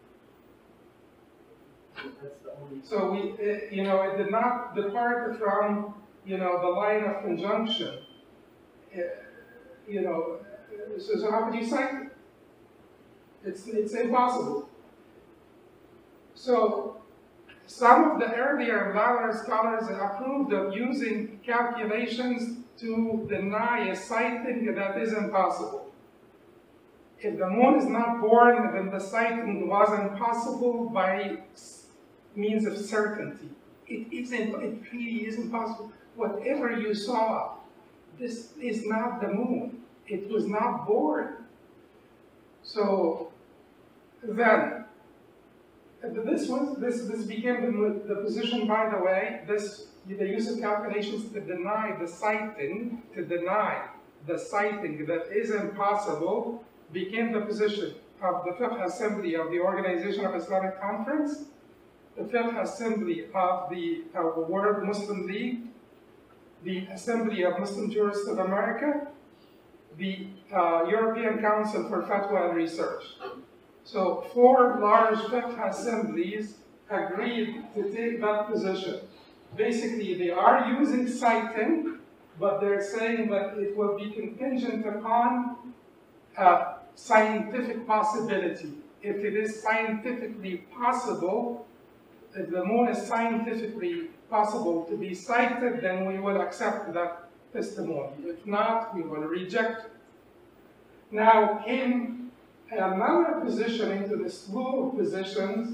So we, it, you know, it did not depart from, you know, the line of conjunction. It, you know, so, so how could you cite it? It's, it's impossible. So some of the earlier and latter scholars approved of using calculations to deny a citing that is impossible. If the moon is not born, then the citing was impossible by means of certainty. It isn't, it really isn't possible. Whatever you saw, this is not the moon. It was not born. So then, this was this this became the, the position. By the way, this the use of calculations to deny the citing, to deny the citing that is impossible, became the position of the Fiqh Assembly of the Organization of Islamic Conference, the Fiqh Assembly of the uh, World Muslim League, the Assembly of Muslim Jurists of America, the uh, European Council for Fatwa and Research. So four large fiqh assemblies agreed to take that position. Basically, they are using citing, but they're saying that it will be contingent upon uh, scientific possibility. If it is scientifically possible, if the moon is scientifically possible to be cited, then we will accept that testimony. If not, we will reject it. Now came another position into the slew of positions,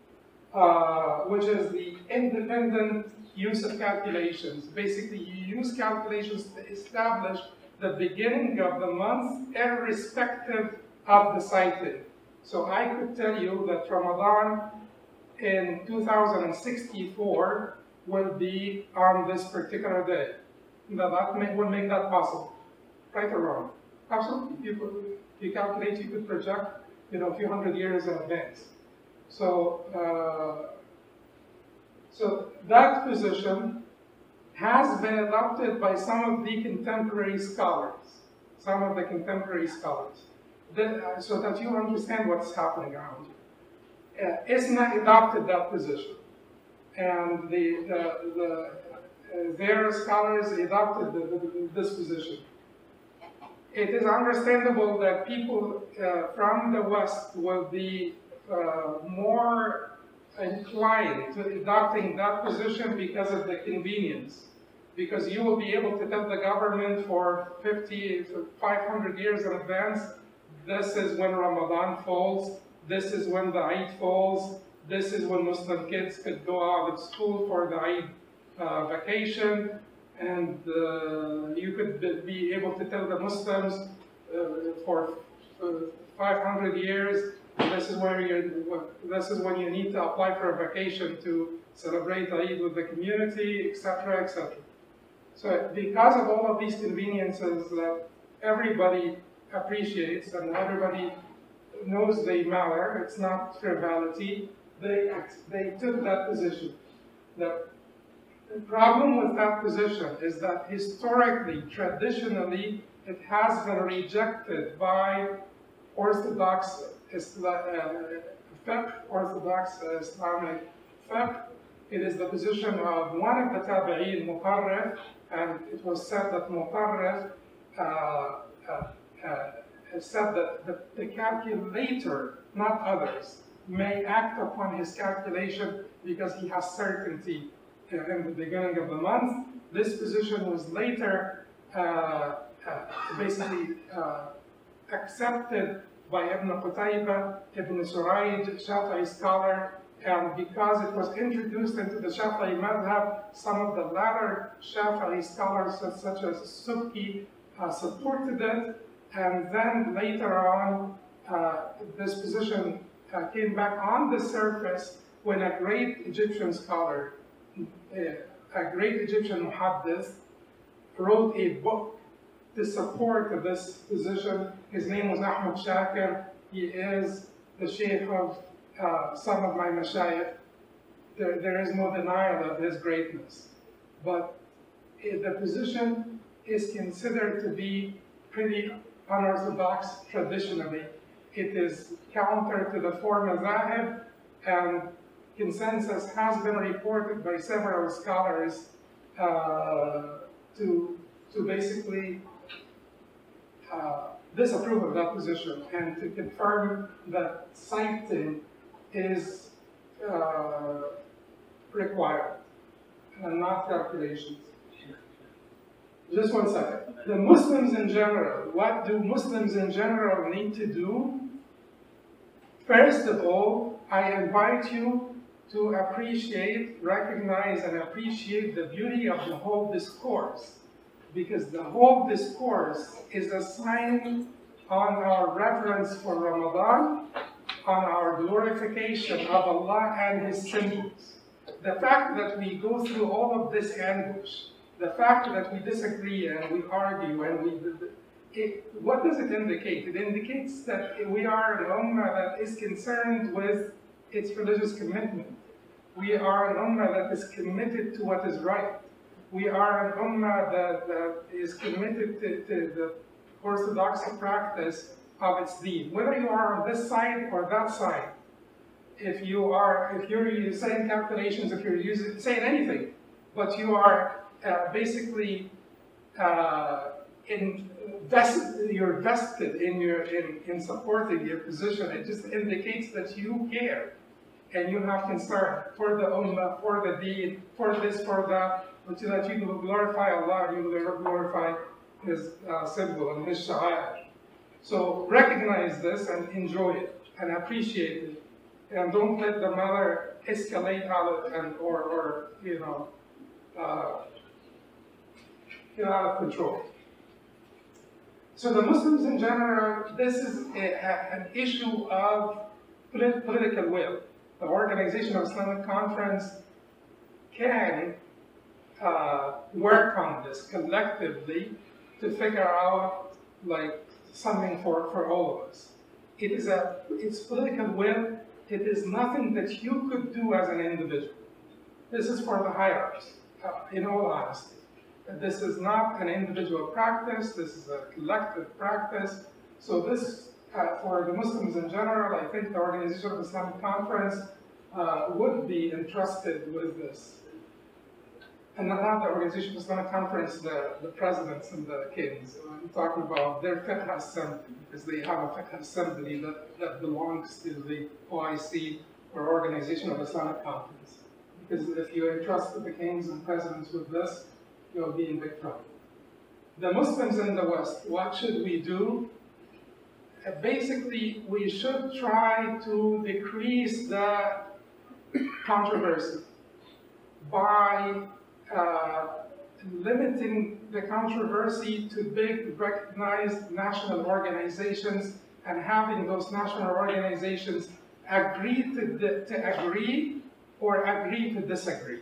uh, which is the independent use of calculations. Basically, you use calculations to establish the beginning of the month irrespective of the citing. So I could tell you that Ramadan in two thousand sixty-four will be on this particular day. Now that may, will make that possible, right or wrong? Absolutely. You could, you calculate, you could project, you know, a few hundred years in advance. So, uh, so that position has been adopted by some of the contemporary scholars, some of the contemporary scholars, that, uh, so that you understand what's happening around you. Uh, ISNA adopted that position, and the, the, the, uh, their scholars adopted the, the, this position. It is understandable that people uh, from the West will be uh, more inclined to adopting that position because of the convenience. Because you will be able to tell the government for fifty to five hundred years in advance, this is when Ramadan falls, this is when the Eid falls, this is when Muslim kids could go out of school for the Eid uh, vacation, and uh, you could be able to tell the Muslims uh, for uh, five hundred years, this is where you, this is when you need to apply for a vacation to celebrate Eid with the community, et cetera, et cetera. So because of all of these conveniences that everybody appreciates and everybody knows they matter, it's not frivolity, they, they took that position. The problem with that position is that historically, traditionally, it has been rejected by Orthodox Islam, uh, Orthodox Islamic fiqh. It is the position of one of the Tabi'een, Muqarrif, and it was said that Muqarrif uh, uh, uh, said that the, the calculator, not others, may act upon his calculation because he has certainty in the beginning of the month. This position was later uh, uh, basically uh, accepted by Ibn Qutayba, Ibn Surayd, Shafi'i scholar, and because it was introduced into the Shafi'i madhab, some of the latter Shafi'i scholars, such as Subki, uh, supported it, and then later on, uh, this position uh, came back on the surface when a great Egyptian scholar, uh, a great Egyptian muhaddith, wrote a book to support this position. His name was Ahmad Shakir. He is the sheikh of uh, some of my mashayikh. There, there is no denial of his greatness. But uh, the position is considered to be pretty unorthodox traditionally. It is counter to the four mazahib, and consensus has been reported by several scholars uh, to, to basically uh, disapprove of that position and to confirm that citing is uh, required and not calculations. Just one second. The Muslims in general, what do Muslims in general need to do? First of all, I invite you to appreciate, recognize, and appreciate the beauty of the whole discourse. Because the whole discourse is a sign on our reverence for Ramadan, on our glorification of Allah and His symbols. The fact that we go through all of this anguish, the fact that we disagree and we argue and we, it, what does it indicate? It indicates that we are an ummah that is concerned with its religious commitment. We are an ummah that is committed to what is right. We are an ummah that, that is committed to, to the orthodox practice of its deen. Whether you are on this side or that side, if you are, if you're saying calculations, if you're using, saying anything, but you are uh, basically uh, invested, you're vested in your in, in supporting your position, it just indicates that you care and you have concern for the ummah, for the deen, for this, for that, which is that you will glorify Allah, you will glorify His uh, symbol and His sha'air. So recognize this and enjoy it and appreciate it, and don't let the matter escalate out of, and or or you know uh, get out of control. So the Muslims in general, this is a, a, an issue of polit political will. The Organization of Islamic Conference can uh, work on this collectively to figure out like something for, for all of us. It is a, it's political will. It is nothing that you could do as an individual. This is for the higher ups, uh, in all honesty. This is not an individual practice. This is a collective practice. So this, uh, for the Muslims in general, I think the Organization of Islamic Conference uh, would be entrusted with this. And not the Organization of Islamic Conference, the, the presidents and the kings. I'm talking about their fiqh assembly, because they have a fiqh assembly that, that belongs to the O I C, or Organization of Islamic Conference. Because if you entrust the kings and presidents with this, you'll be in big trouble. The Muslims in the West, what should we do? Uh, basically, we should try to decrease the controversy by uh, limiting the controversy to big recognized national organizations and having those national organizations agree to, to agree or agree to disagree.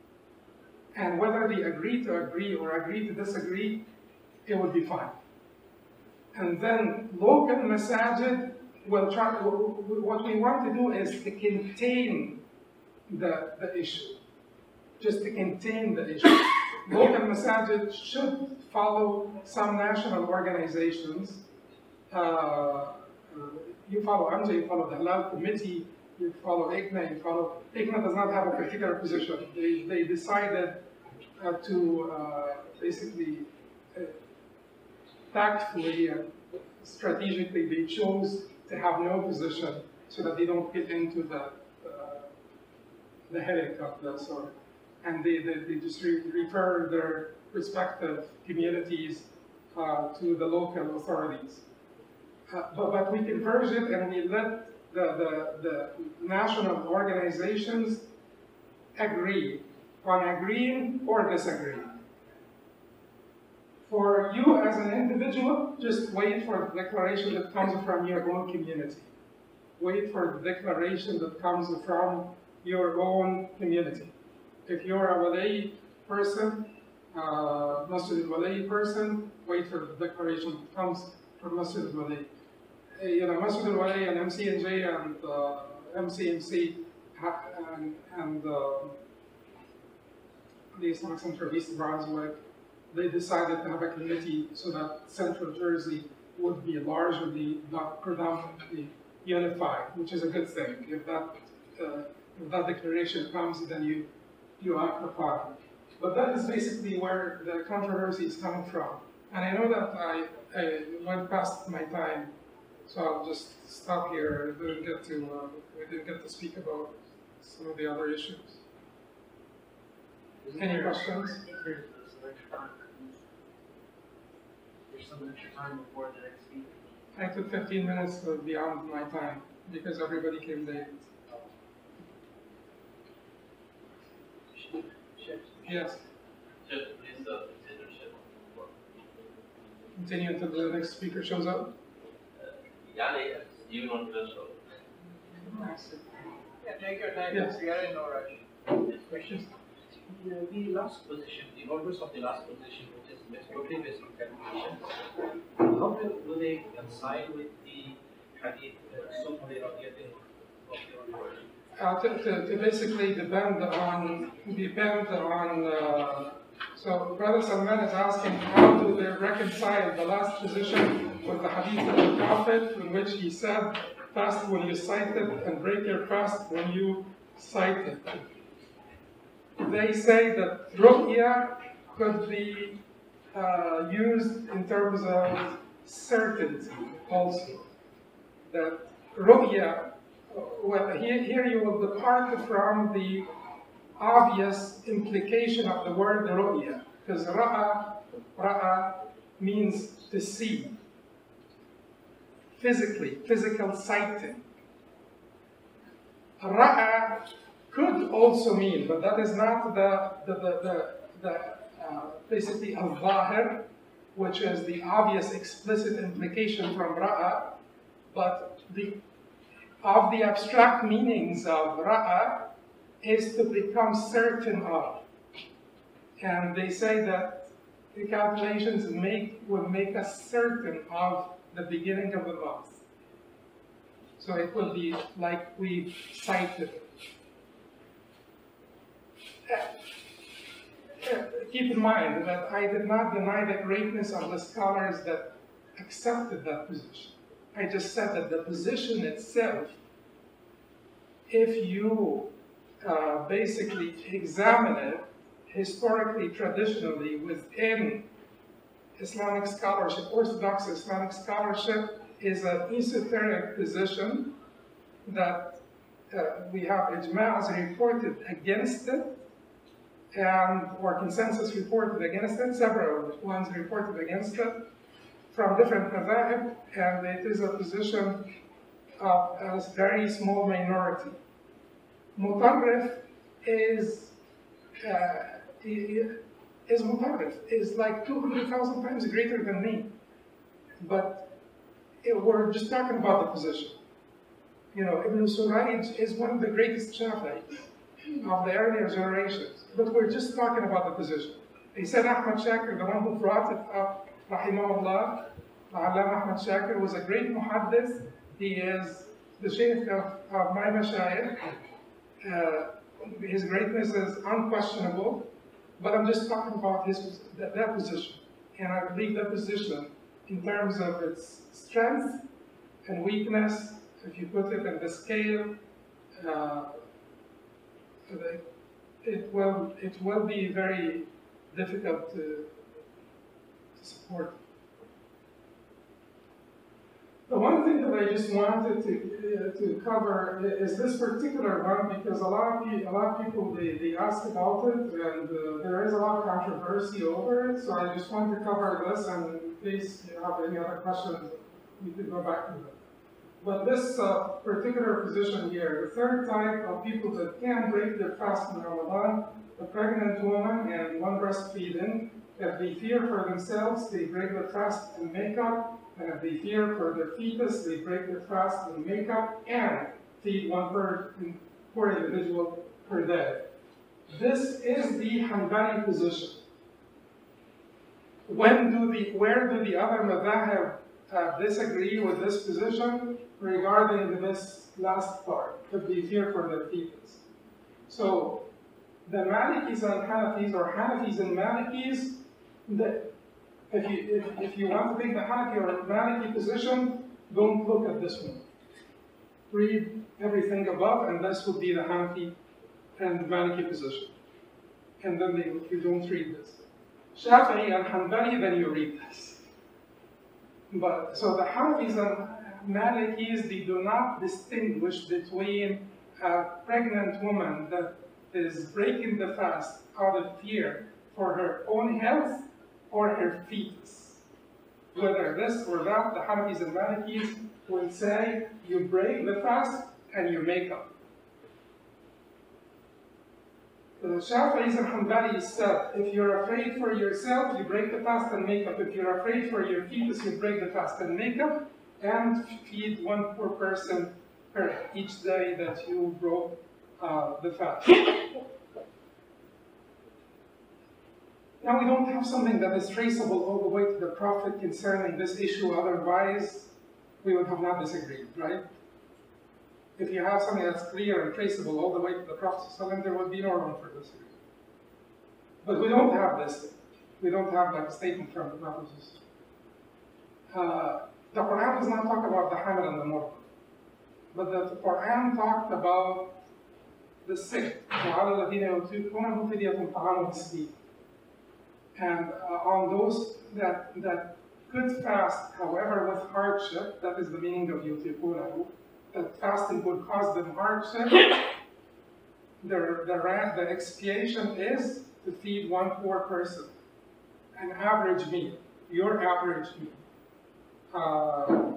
And whether they agree to agree or agree to disagree, it would be fine. And then local masajid will try, what we want to do is to contain the, the issue. Just to contain the issue. Local masajid should follow some national organizations. Uh, you follow Amja, you follow the Halal Committee, you follow I G N A, you follow, I G N A does not have a particular position. They, they decided uh, to uh, basically, uh, tactfully and strategically, they chose to have no position so that they don't get into the, uh, the headache of that sort. And they, they, they just re refer their respective communities uh, to the local authorities. Uh, but, but we converge it and we let the, the, the national organizations agree on agreeing or disagreeing. For you as an individual, just wait for the declaration that comes from your own community. Wait for the declaration that comes from your own community. If you're a Wali person, uh, Masjid al-Wali person, wait for the declaration that comes from Masjid al-Wali. Uh, you know, Masjid al-Wali and M C N J and uh, M C M C and, and uh, the Islamic Center of East Brunswick, they decided to have a committee so that Central Jersey would be largely, not predominantly unified, which is a good thing. If that, uh, if that declaration comes, then you you act upon. But that is basically where the controversy is coming from. And I know that I, I went past my time, so I'll just stop here. I didn't get to, uh, we didn't get to speak about some of the other issues. Any questions? There's some extra time before the next meeting. I took fifteen minutes beyond my time because everybody came late. Yes. Just please uh, consider ship. Continue until the next speaker shows up. Yani, even on the show. Yeah, take your time, Yes. we are in no rush. Questions? The, the last position, the holders of the last position, which is based- totally based on calculations, how do, do they coincide with the hadith, so they are getting of your Uh, to, to, to basically depend on depend on uh, So Brother Salman is asking, how do they reconcile the last position with the hadith of the Prophet, in which he said, fast when you sight it and break your fast when you sight it. They say that ru'ya could be uh, used in terms of certainty also. That ru'ya, well, here, here you will depart from the obvious implication of the word ru'ya, because ra'a, ra'a means to see, physically, physical sighting. Ra'a could also mean, but that is not the, the, the, the, the uh, basically al-zahir, which is the obvious explicit implication from ra'a, but the, of the abstract meanings of ra'a is to become certain of. And they say that the calculations make, would make us certain of the beginning of the month. So it will be like we cited. Keep in mind that I did not deny the greatness of the scholars that accepted that position. I just said that the position itself, if you uh, basically examine it historically, traditionally, within Islamic scholarship, Orthodox Islamic scholarship, is an esoteric position that uh, we have ijma'as reported against it, and or consensus reported against it, several ones reported against it from different madhahib, and it is a position of a very small minority. Mutarrif is uh, is Mutarrif, is like two hundred thousand times greater than me. But it, we're just talking about the position. You know, Ibn Surayj is one of the greatest Shafi'is of the earlier generations, but we're just talking about the position. He said Ahmad Shakir, the one who brought it up, rahimahullah, Allama Ahmad Shakir was a great muhaddith. He is the sheikh of, of my mashayikh. Uh, his greatness is unquestionable, but I'm just talking about his that, that position. And I believe that position, in terms of its strength and weakness, if you put it in the scale, uh, it will it will be very difficult to, to support. The one thing that I just wanted to uh, to cover is this particular one, because a lot of people, a lot of people they, they ask about it, and uh, there is a lot of controversy over it. So I just want to cover this, and in case you have any other questions, we could go back to them. But this uh, particular position here, the third type of people that can break their fast in Ramadan, a pregnant woman and one breastfeeding, if they fear for themselves, they break their fast and make up. And if they fear for their fetus, they break their fast and make up and feed one per, per individual per day. This is the Hanbali position. When do the, where do the other madhahib uh, disagree with this position regarding this last part, if they fear for their fetus? So the Malikis and Hanafis, or Hanafis and Malikis, the, If you, if, if you want to take the Hanafi or Maliki position, don't look at this one. Read everything above, and this would be the Hanafi and Maliki position. And then they, you don't read this. Shafi'i and Hanbali, then you read this. But so the Hanafis and Malikis, they do not distinguish between a pregnant woman that is breaking the fast out of fear for her own health or her fetus. Whether this or that, the Hanafis and Malikis will say you break the fast and you make up. The Shafi'is and Hanbalis said, if you're afraid for yourself, you break the fast and make up. If you're afraid for your fetus, you break the fast and make up, and feed one poor person per each day that you broke uh, the fast. Now, we don't have something that is traceable all the way to the Prophet concerning this issue, otherwise we would have not disagreed, right? If you have something that's clear and traceable all the way to the Prophet, there would be no room for disagreement. But we don't have this. We don't have that statement from the Prophet. Uh, the Quran does not talk about the hamil and the murdi. But the Quran talked about the sick. وَعَلَى الَّذِينَ يُطِيقُونَهُ فِدْيَةٌ طَعَامُ مِسْكِينٍ. And uh, on those that, that could fast, however, with hardship, that is the meaning of yutiqunahu, that fasting would cause them hardship, the, the, the expiation is to feed one poor person, an average meal, your average meal. Uh,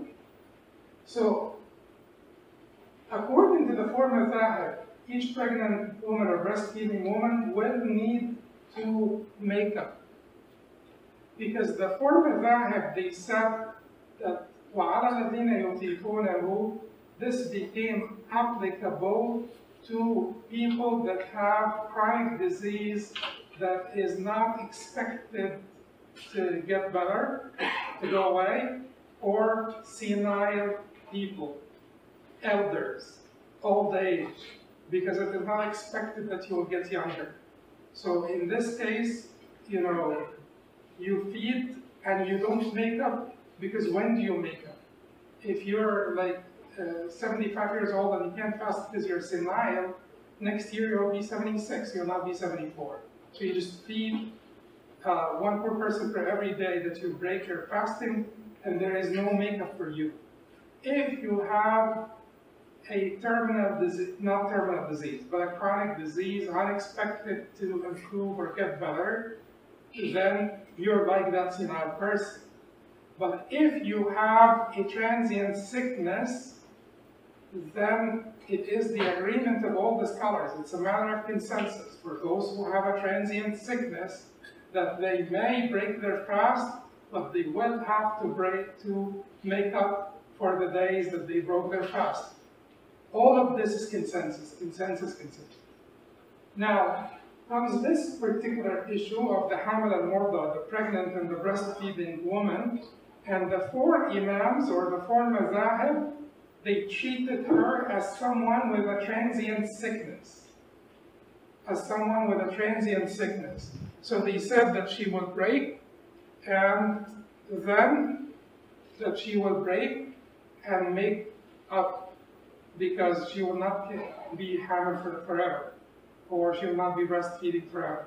so, according to the form of that, each pregnant woman or breastfeeding woman will need to make up. Because the form of that, they said that وَعَلَى الَّذِينَ يُطِيقُونَهُ, this became applicable to people that have chronic disease that is not expected to get better, to go away, or senile people, elders, old age, because it is not expected that you will get younger. So in this case, you know, you feed and you don't make up, because when do you make up? If you're like uh, seventy-five years old and you can't fast because you're senile, next year you'll be seventy-six, you'll not be seventy-four. So you just feed uh, one poor person for every day that you break your fasting, and there is no makeup for you. If you have a terminal disease, not terminal disease, but a chronic disease, unexpected to improve or get better, then you're like that senile person. But if you have a transient sickness, then it is the agreement of all the scholars. It's a matter of consensus for those who have a transient sickness that they may break their fast, but they will have to break to make up for the days that they broke their fast. All of this is consensus, consensus, consensus. Now, comes this particular issue of the hamil al-murda, the pregnant and the breastfeeding woman, and the four imams or the four mazahib, they treated her as someone with a transient sickness, as someone with a transient sickness. So they said that she will break, and then that she will break and make up, because she will not be hamil for forever, or she will not be breastfeeding forever.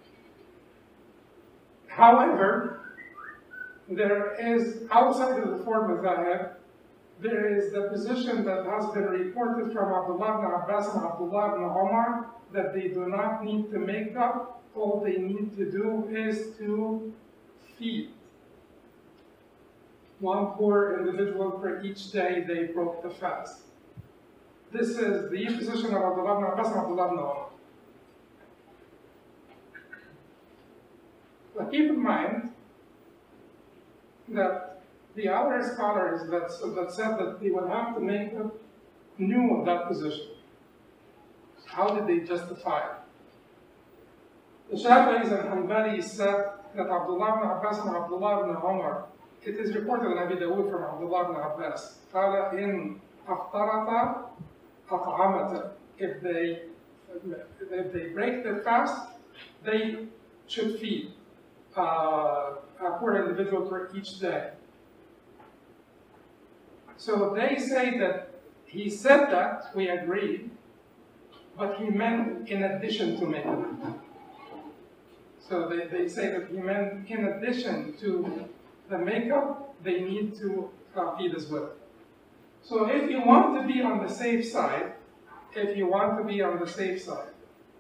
However, there is, outside of the four mazahib, there is the position that has been reported from Abdullah ibn Abbas and Abdullah ibn Umar that they do not need to make up. All they need to do is to feed one poor individual for each day they broke the fast. This is the position of Abdullah ibn Abbas and Abdullah ibn Umar. But keep in mind that the other scholars that, that said that they would have to make up knew of that position. How did they justify it? The Shafi'is and Hanbalis said that Abdullah ibn Abbas and Abdullah ibn Umar, it is reported in Abi Dawud from Abdullah ibn Abbas, قال إن أفطرتا أطعمتا. If they if they break their fast, they should feed uh, a poor individual for each day. So they say that he said that, we agreed, but he meant in addition to making it. So they, they say that he meant in addition to the makeup, they need to uh, feed as well. So if you want to be on the safe side, if you want to be on the safe side,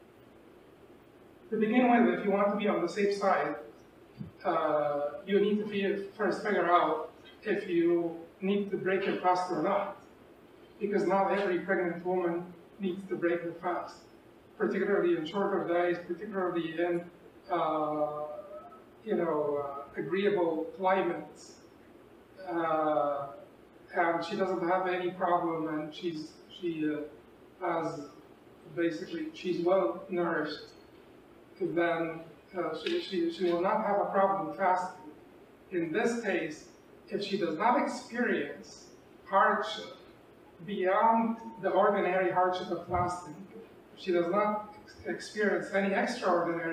to begin with, if you want to be on the safe side, uh, you need to feel, first figure out if you need to break your fast or not. Because not every pregnant woman needs to break her fast, particularly in shorter days, particularly in uh, you know, uh, agreeable climates. Uh, and she doesn't have any problem, and she's she uh, has basically she's well nourished. Then uh, she, she she will not have a problem fasting. In this case, if she does not experience hardship beyond the ordinary hardship of fasting, if she does not ex experience any extraordinary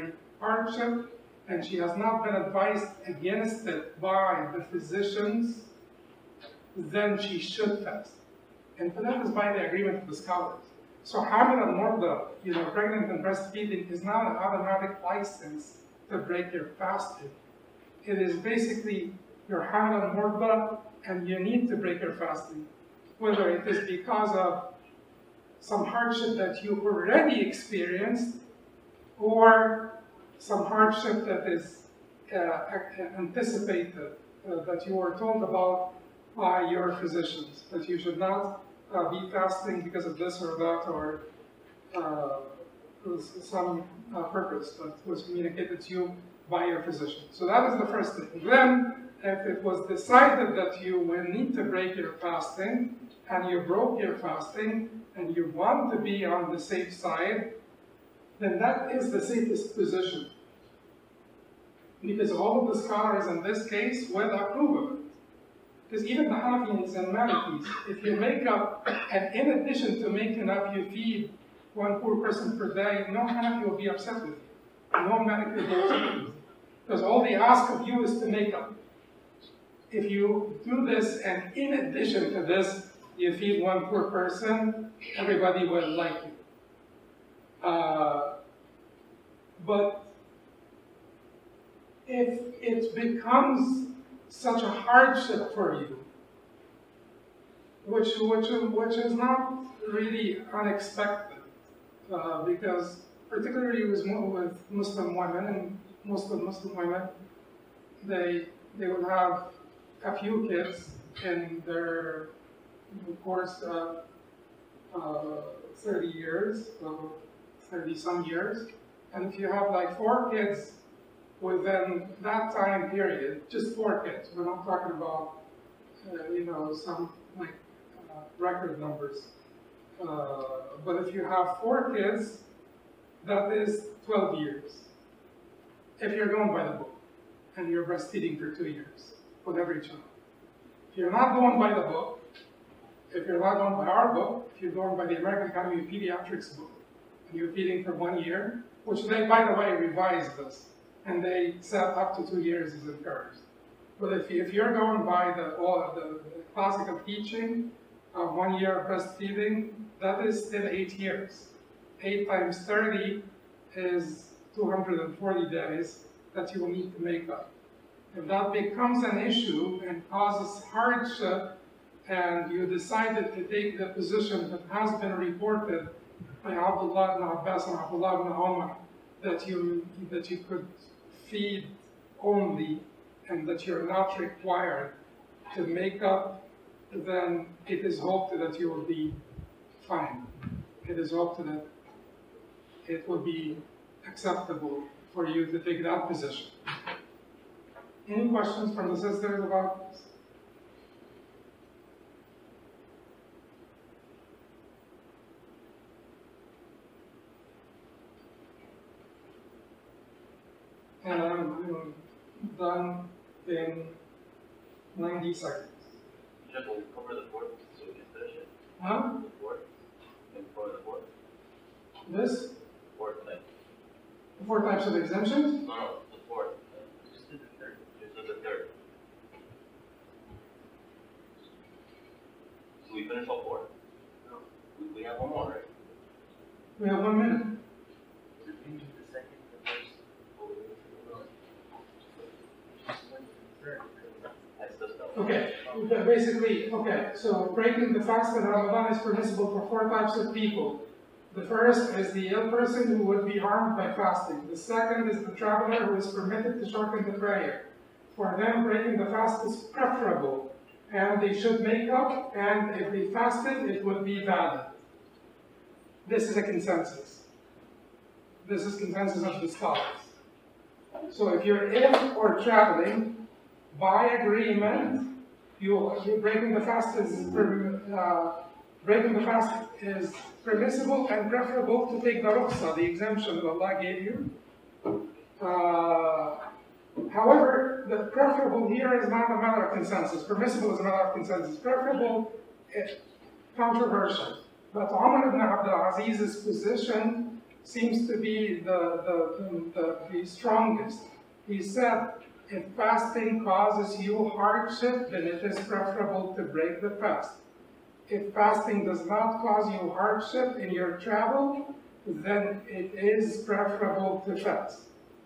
hardship and she has not been advised against it by the physicians, then she should fast. And that is by the agreement of the scholars. So hamil al-murda, you know, pregnant and breastfeeding, is not an automatic license to break your fasting. It is basically you're hamil al-murda and you need to break your fasting, whether it is because of some hardship that you already experienced or some hardship that is uh, anticipated, uh, that you were told about by your physicians, that you should not uh, be fasting because of this or that, or uh, some uh, purpose that was communicated to you by your physician. So that is the first thing. Then, if it was decided that you will need to break your fasting, and you broke your fasting, and you want to be on the safe side, then that is the safest position. Because all of the scholars in this case will approve of it. Because even the Hanafis and Malikis, if you make up, and in addition to making up, you feed one poor person per day, no Hanafi will be upset with you. No Maliki will be upset with you. Because all they ask of you is to make up. If you do this, and in addition to this, you feed one poor person, everybody will like you. Uh, but if it becomes such a hardship for you, which, which, which is not really unexpected, uh, because particularly with, with Muslim women, and most of Muslim women, they, they will have a few kids in their course of uh, thirty years, so thirty some years, and if you have like four kids within that time period, just four kids, we're not talking about, uh, you know, some like uh, record numbers, uh, but if you have four kids, that is twelve years. If you're going by the book, and you're breastfeeding for two years with every child. If you're not going by the book, if you're not going by our book, if you're going by the American Academy of Pediatrics book, and you're feeding for one year, which they, by the way, revised this, and they said up to two years is encouraged. But if, you, if you're going by the, all the, the classical teaching of one year of breastfeeding, that is still eight years. Eight times thirty is two hundred forty days that you will need to make up. If that becomes an issue and causes hardship, and you decided to take the position that has been reported by Abdullah ibn Abbas and Abdullah ibn Umar, that you, that you could feed only and that you're not required to make up, then it is hoped that you will be fine. It is hoped that it will be acceptable for you to take that position. Any questions from the sisters about this? And I'm done in ninety seconds. Jeff, will we cover the fourth so we can finish it? Huh? The fourth? And cover the fourth? This? Fourth thing. The four types of exemptions? No, no, the fourth. Just did the third. Just did the third. So we finished all four? No. We, we have one more, right? We have one minute. The second, the first. Okay, basically, okay, so breaking the fast in Ramadan is permissible for four types of people. The first is the ill person who would be harmed by fasting. The second is the traveler who is permitted to shorten the prayer. For them, breaking the fast is preferable, and they should make up, and if they fasted, it would be valid. This is a consensus. This is consensus of the scholars. So if you're ill or traveling, by agreement, you, you breaking the fast is uh, breaking the fast is permissible and preferable to take the rukhsa, the exemption that Allah gave you. Uh, however, the preferable here is not a matter of consensus. Permissible is a matter of consensus. Preferable is controversial. But Umar ibn Abdul Aziz's position seems to be the, the, the, the strongest. He said, if fasting causes you hardship, then it is preferable to break the fast. If fasting does not cause you hardship in your travel, then it is preferable to fast.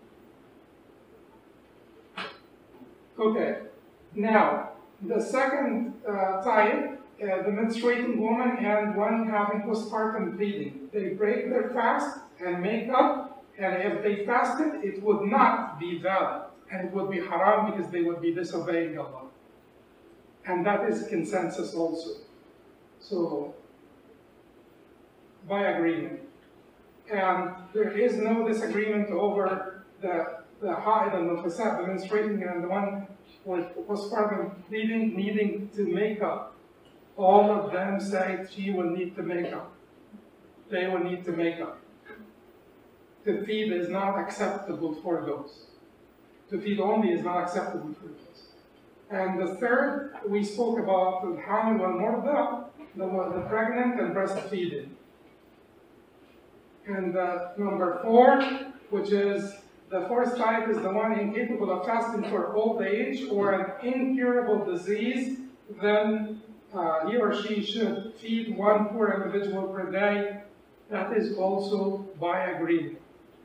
Okay, now, the second uh, type, uh, the menstruating woman and one having postpartum bleeding, they break their fast and make up, and if they fasted, it would not be valid, and it would be haram because they would be disobeying Allah. And that is consensus also. So, by agreement. And there is no disagreement over the the haid and the fasad, the menstruating and the one with postpartum bleeding needing to make up. All of them say she will need to make up. They will need to make up. To feed is not acceptable for those. To feed only is not acceptable for those. And the third, we spoke about the hamil wal murda, the, the pregnant and breastfeeding. And uh, number four, which is the fourth type, is the one incapable of fasting for old age or an incurable disease, then uh, he or she should feed one poor individual per day. That is also by agreement.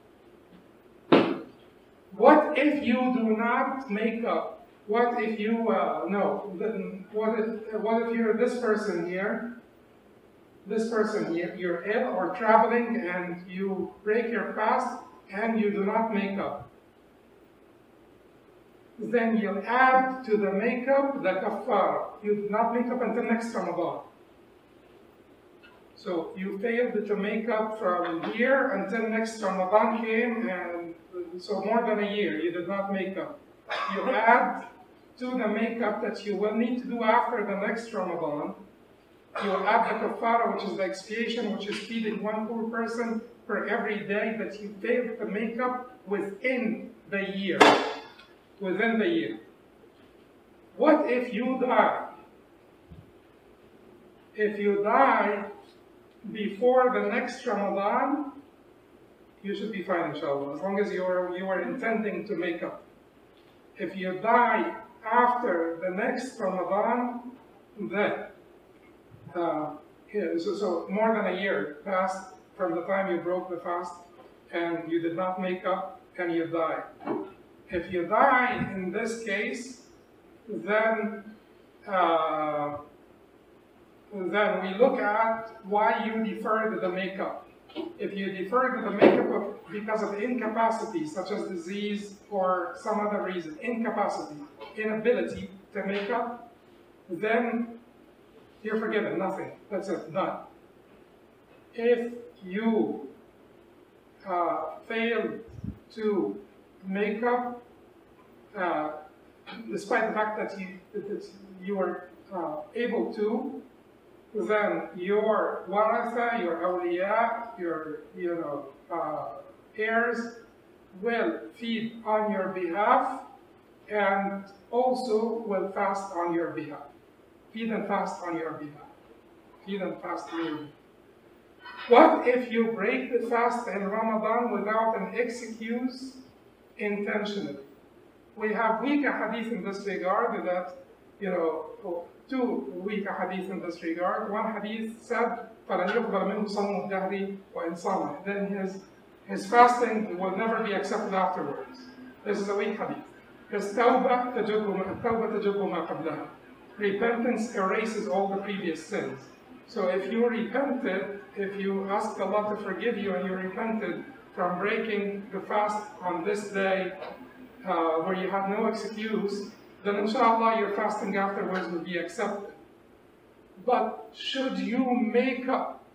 What if you do not make up? What if you, uh, no, then what if, what if you're this person here, this person here, you're ill or traveling and you break your fast and you do not make up? Then you'll add to the makeup the kafara. You do not make up until next Ramadan. So you failed to make up from here until next Ramadan came, and so more than a year you did not make up. You add to the makeup that you will need to do after the next Ramadan. You will add the kafara, which is the expiation, which is feeding one poor person for every day that you failed to make up within the year. Within the year. What if you die? If you die before the next Ramadan, you should be fine, inshallah, as long as you are, you are intending to make up. If you die after the next Ramadan, then, uh, yeah, so, so more than a year passed from the time you broke the fast and you did not make up and you die. If you die in this case, then uh, then we look at why you deferred the makeup. If you deferred the makeup of, because of incapacity, such as disease or some other reason, incapacity, inability to make up, then you're forgiven, nothing. That's it, done. If you uh, failed to make up, uh, despite the fact that you, that you were uh, able to, then your waratha, your awliya, your you know uh, heirs will feed on your behalf and also will fast on your behalf. Feed and fast on your behalf. Feed and fast on your behalf. What if you break the fast in Ramadan without an excuse intentionally? We have weak hadith in this regard that, you know, two weak hadith in this regard. One hadith said, فَلَنْ يُقْبَلَ مِنْهُ صَوْمُ الدَّهْرِ وَإِنْ صَامَ. Then his, his fasting will never be accepted afterwards. This is a weak hadith. Because tawbah tajubbu ma qablaha. Repentance erases all the previous sins. So if you repented, if you asked Allah to forgive you and you repented from breaking the fast on this day uh, where you have no excuse, then inshallah your fasting afterwards will be accepted. But should you make up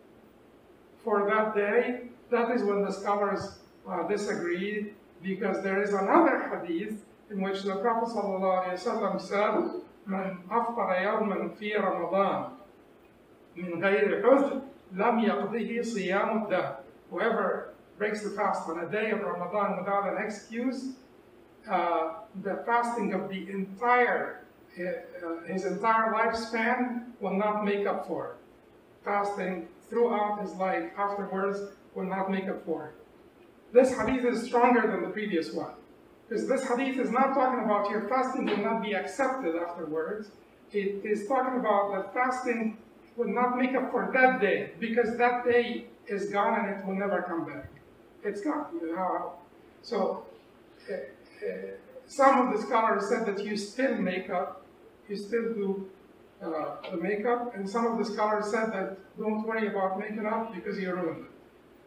for that day? That is when the scholars uh, disagree, because there is another hadith in which the Prophet ﷺ said, من أفطر يوما في رمضان من غير عذر لم يقضه صيام الدهر. Whoever breaks the fast on a day of Ramadan without an excuse, uh, the fasting of the entire, uh, his entire lifespan will not make up for it. Fasting throughout his life afterwards will not make up for it. This hadith is stronger than the previous one. Because this hadith is not talking about your fasting will not be accepted afterwards. It is talking about that fasting will not make up for that day, because that day is gone and it will never come back. It's gone. You know? So uh, uh, some of the scholars said that you still make up, you still do uh, the makeup, and some of the scholars said that don't worry about making up because you ruined it.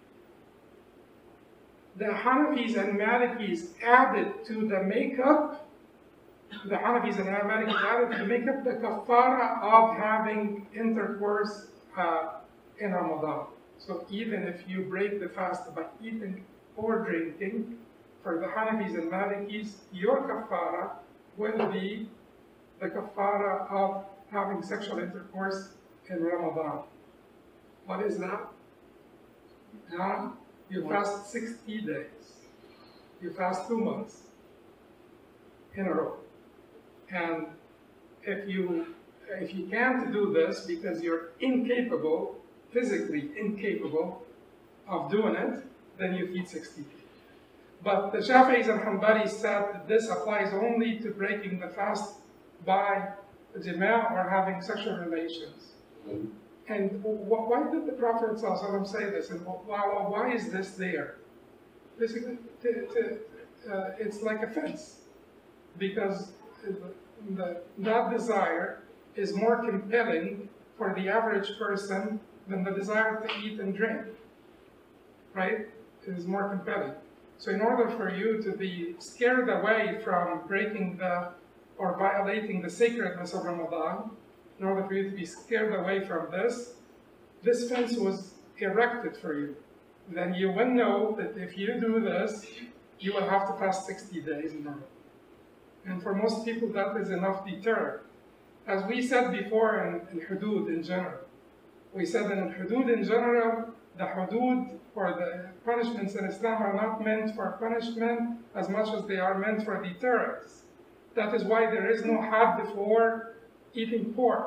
The Hanafis and Malikis added to the makeup, the Hanafis and Malikis added to the makeup the kafara of having intercourse uh, in Ramadan. So even if you break the fast by eating or drinking, for the Hanafis and Malikis, your kafara will be the kafara of having sexual intercourse in Ramadan. What is that? Uh, you fast sixty days. You fast two months in a row. And if you if you can't do this because you're incapable, physically incapable of doing it, then you feed sixty days. But the Shafi'is and Hanbalis said that this applies only to breaking the fast by jima' or having sexual relations. Mm-hmm. And why did the Prophet ﷺ say this? And why, why is this there? Basically, to, to, uh, it's like a fence, because the, that desire is more compelling for the average person than the desire to eat and drink, right? It is more compelling. So in order for you to be scared away from breaking the or violating the sacredness of Ramadan, in order for you to be scared away from this, this fence was erected for you. Then you will know that if you do this, you will have to fast sixty days in a row. And for most people, that is enough deterrent. As we said before in, in hudud in general, we said that in hudud in general, the hudud or the punishments in Islam are not meant for punishment as much as they are meant for deterrence. That is why there is no had before eating pork,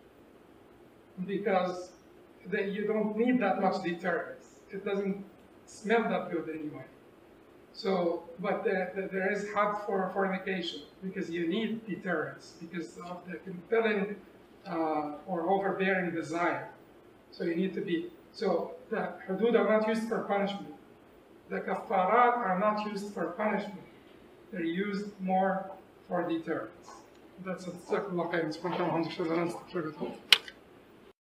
because they, you don't need that much deterrence. It doesn't smell that good anyway. So, but the, the, there is had for fornication, because you need deterrence, because of the compelling uh, or overbearing desire. So you need to be, so the hudud are not used for punishment. The kafarat are not used for punishment. They're used more for deterrence. That's it.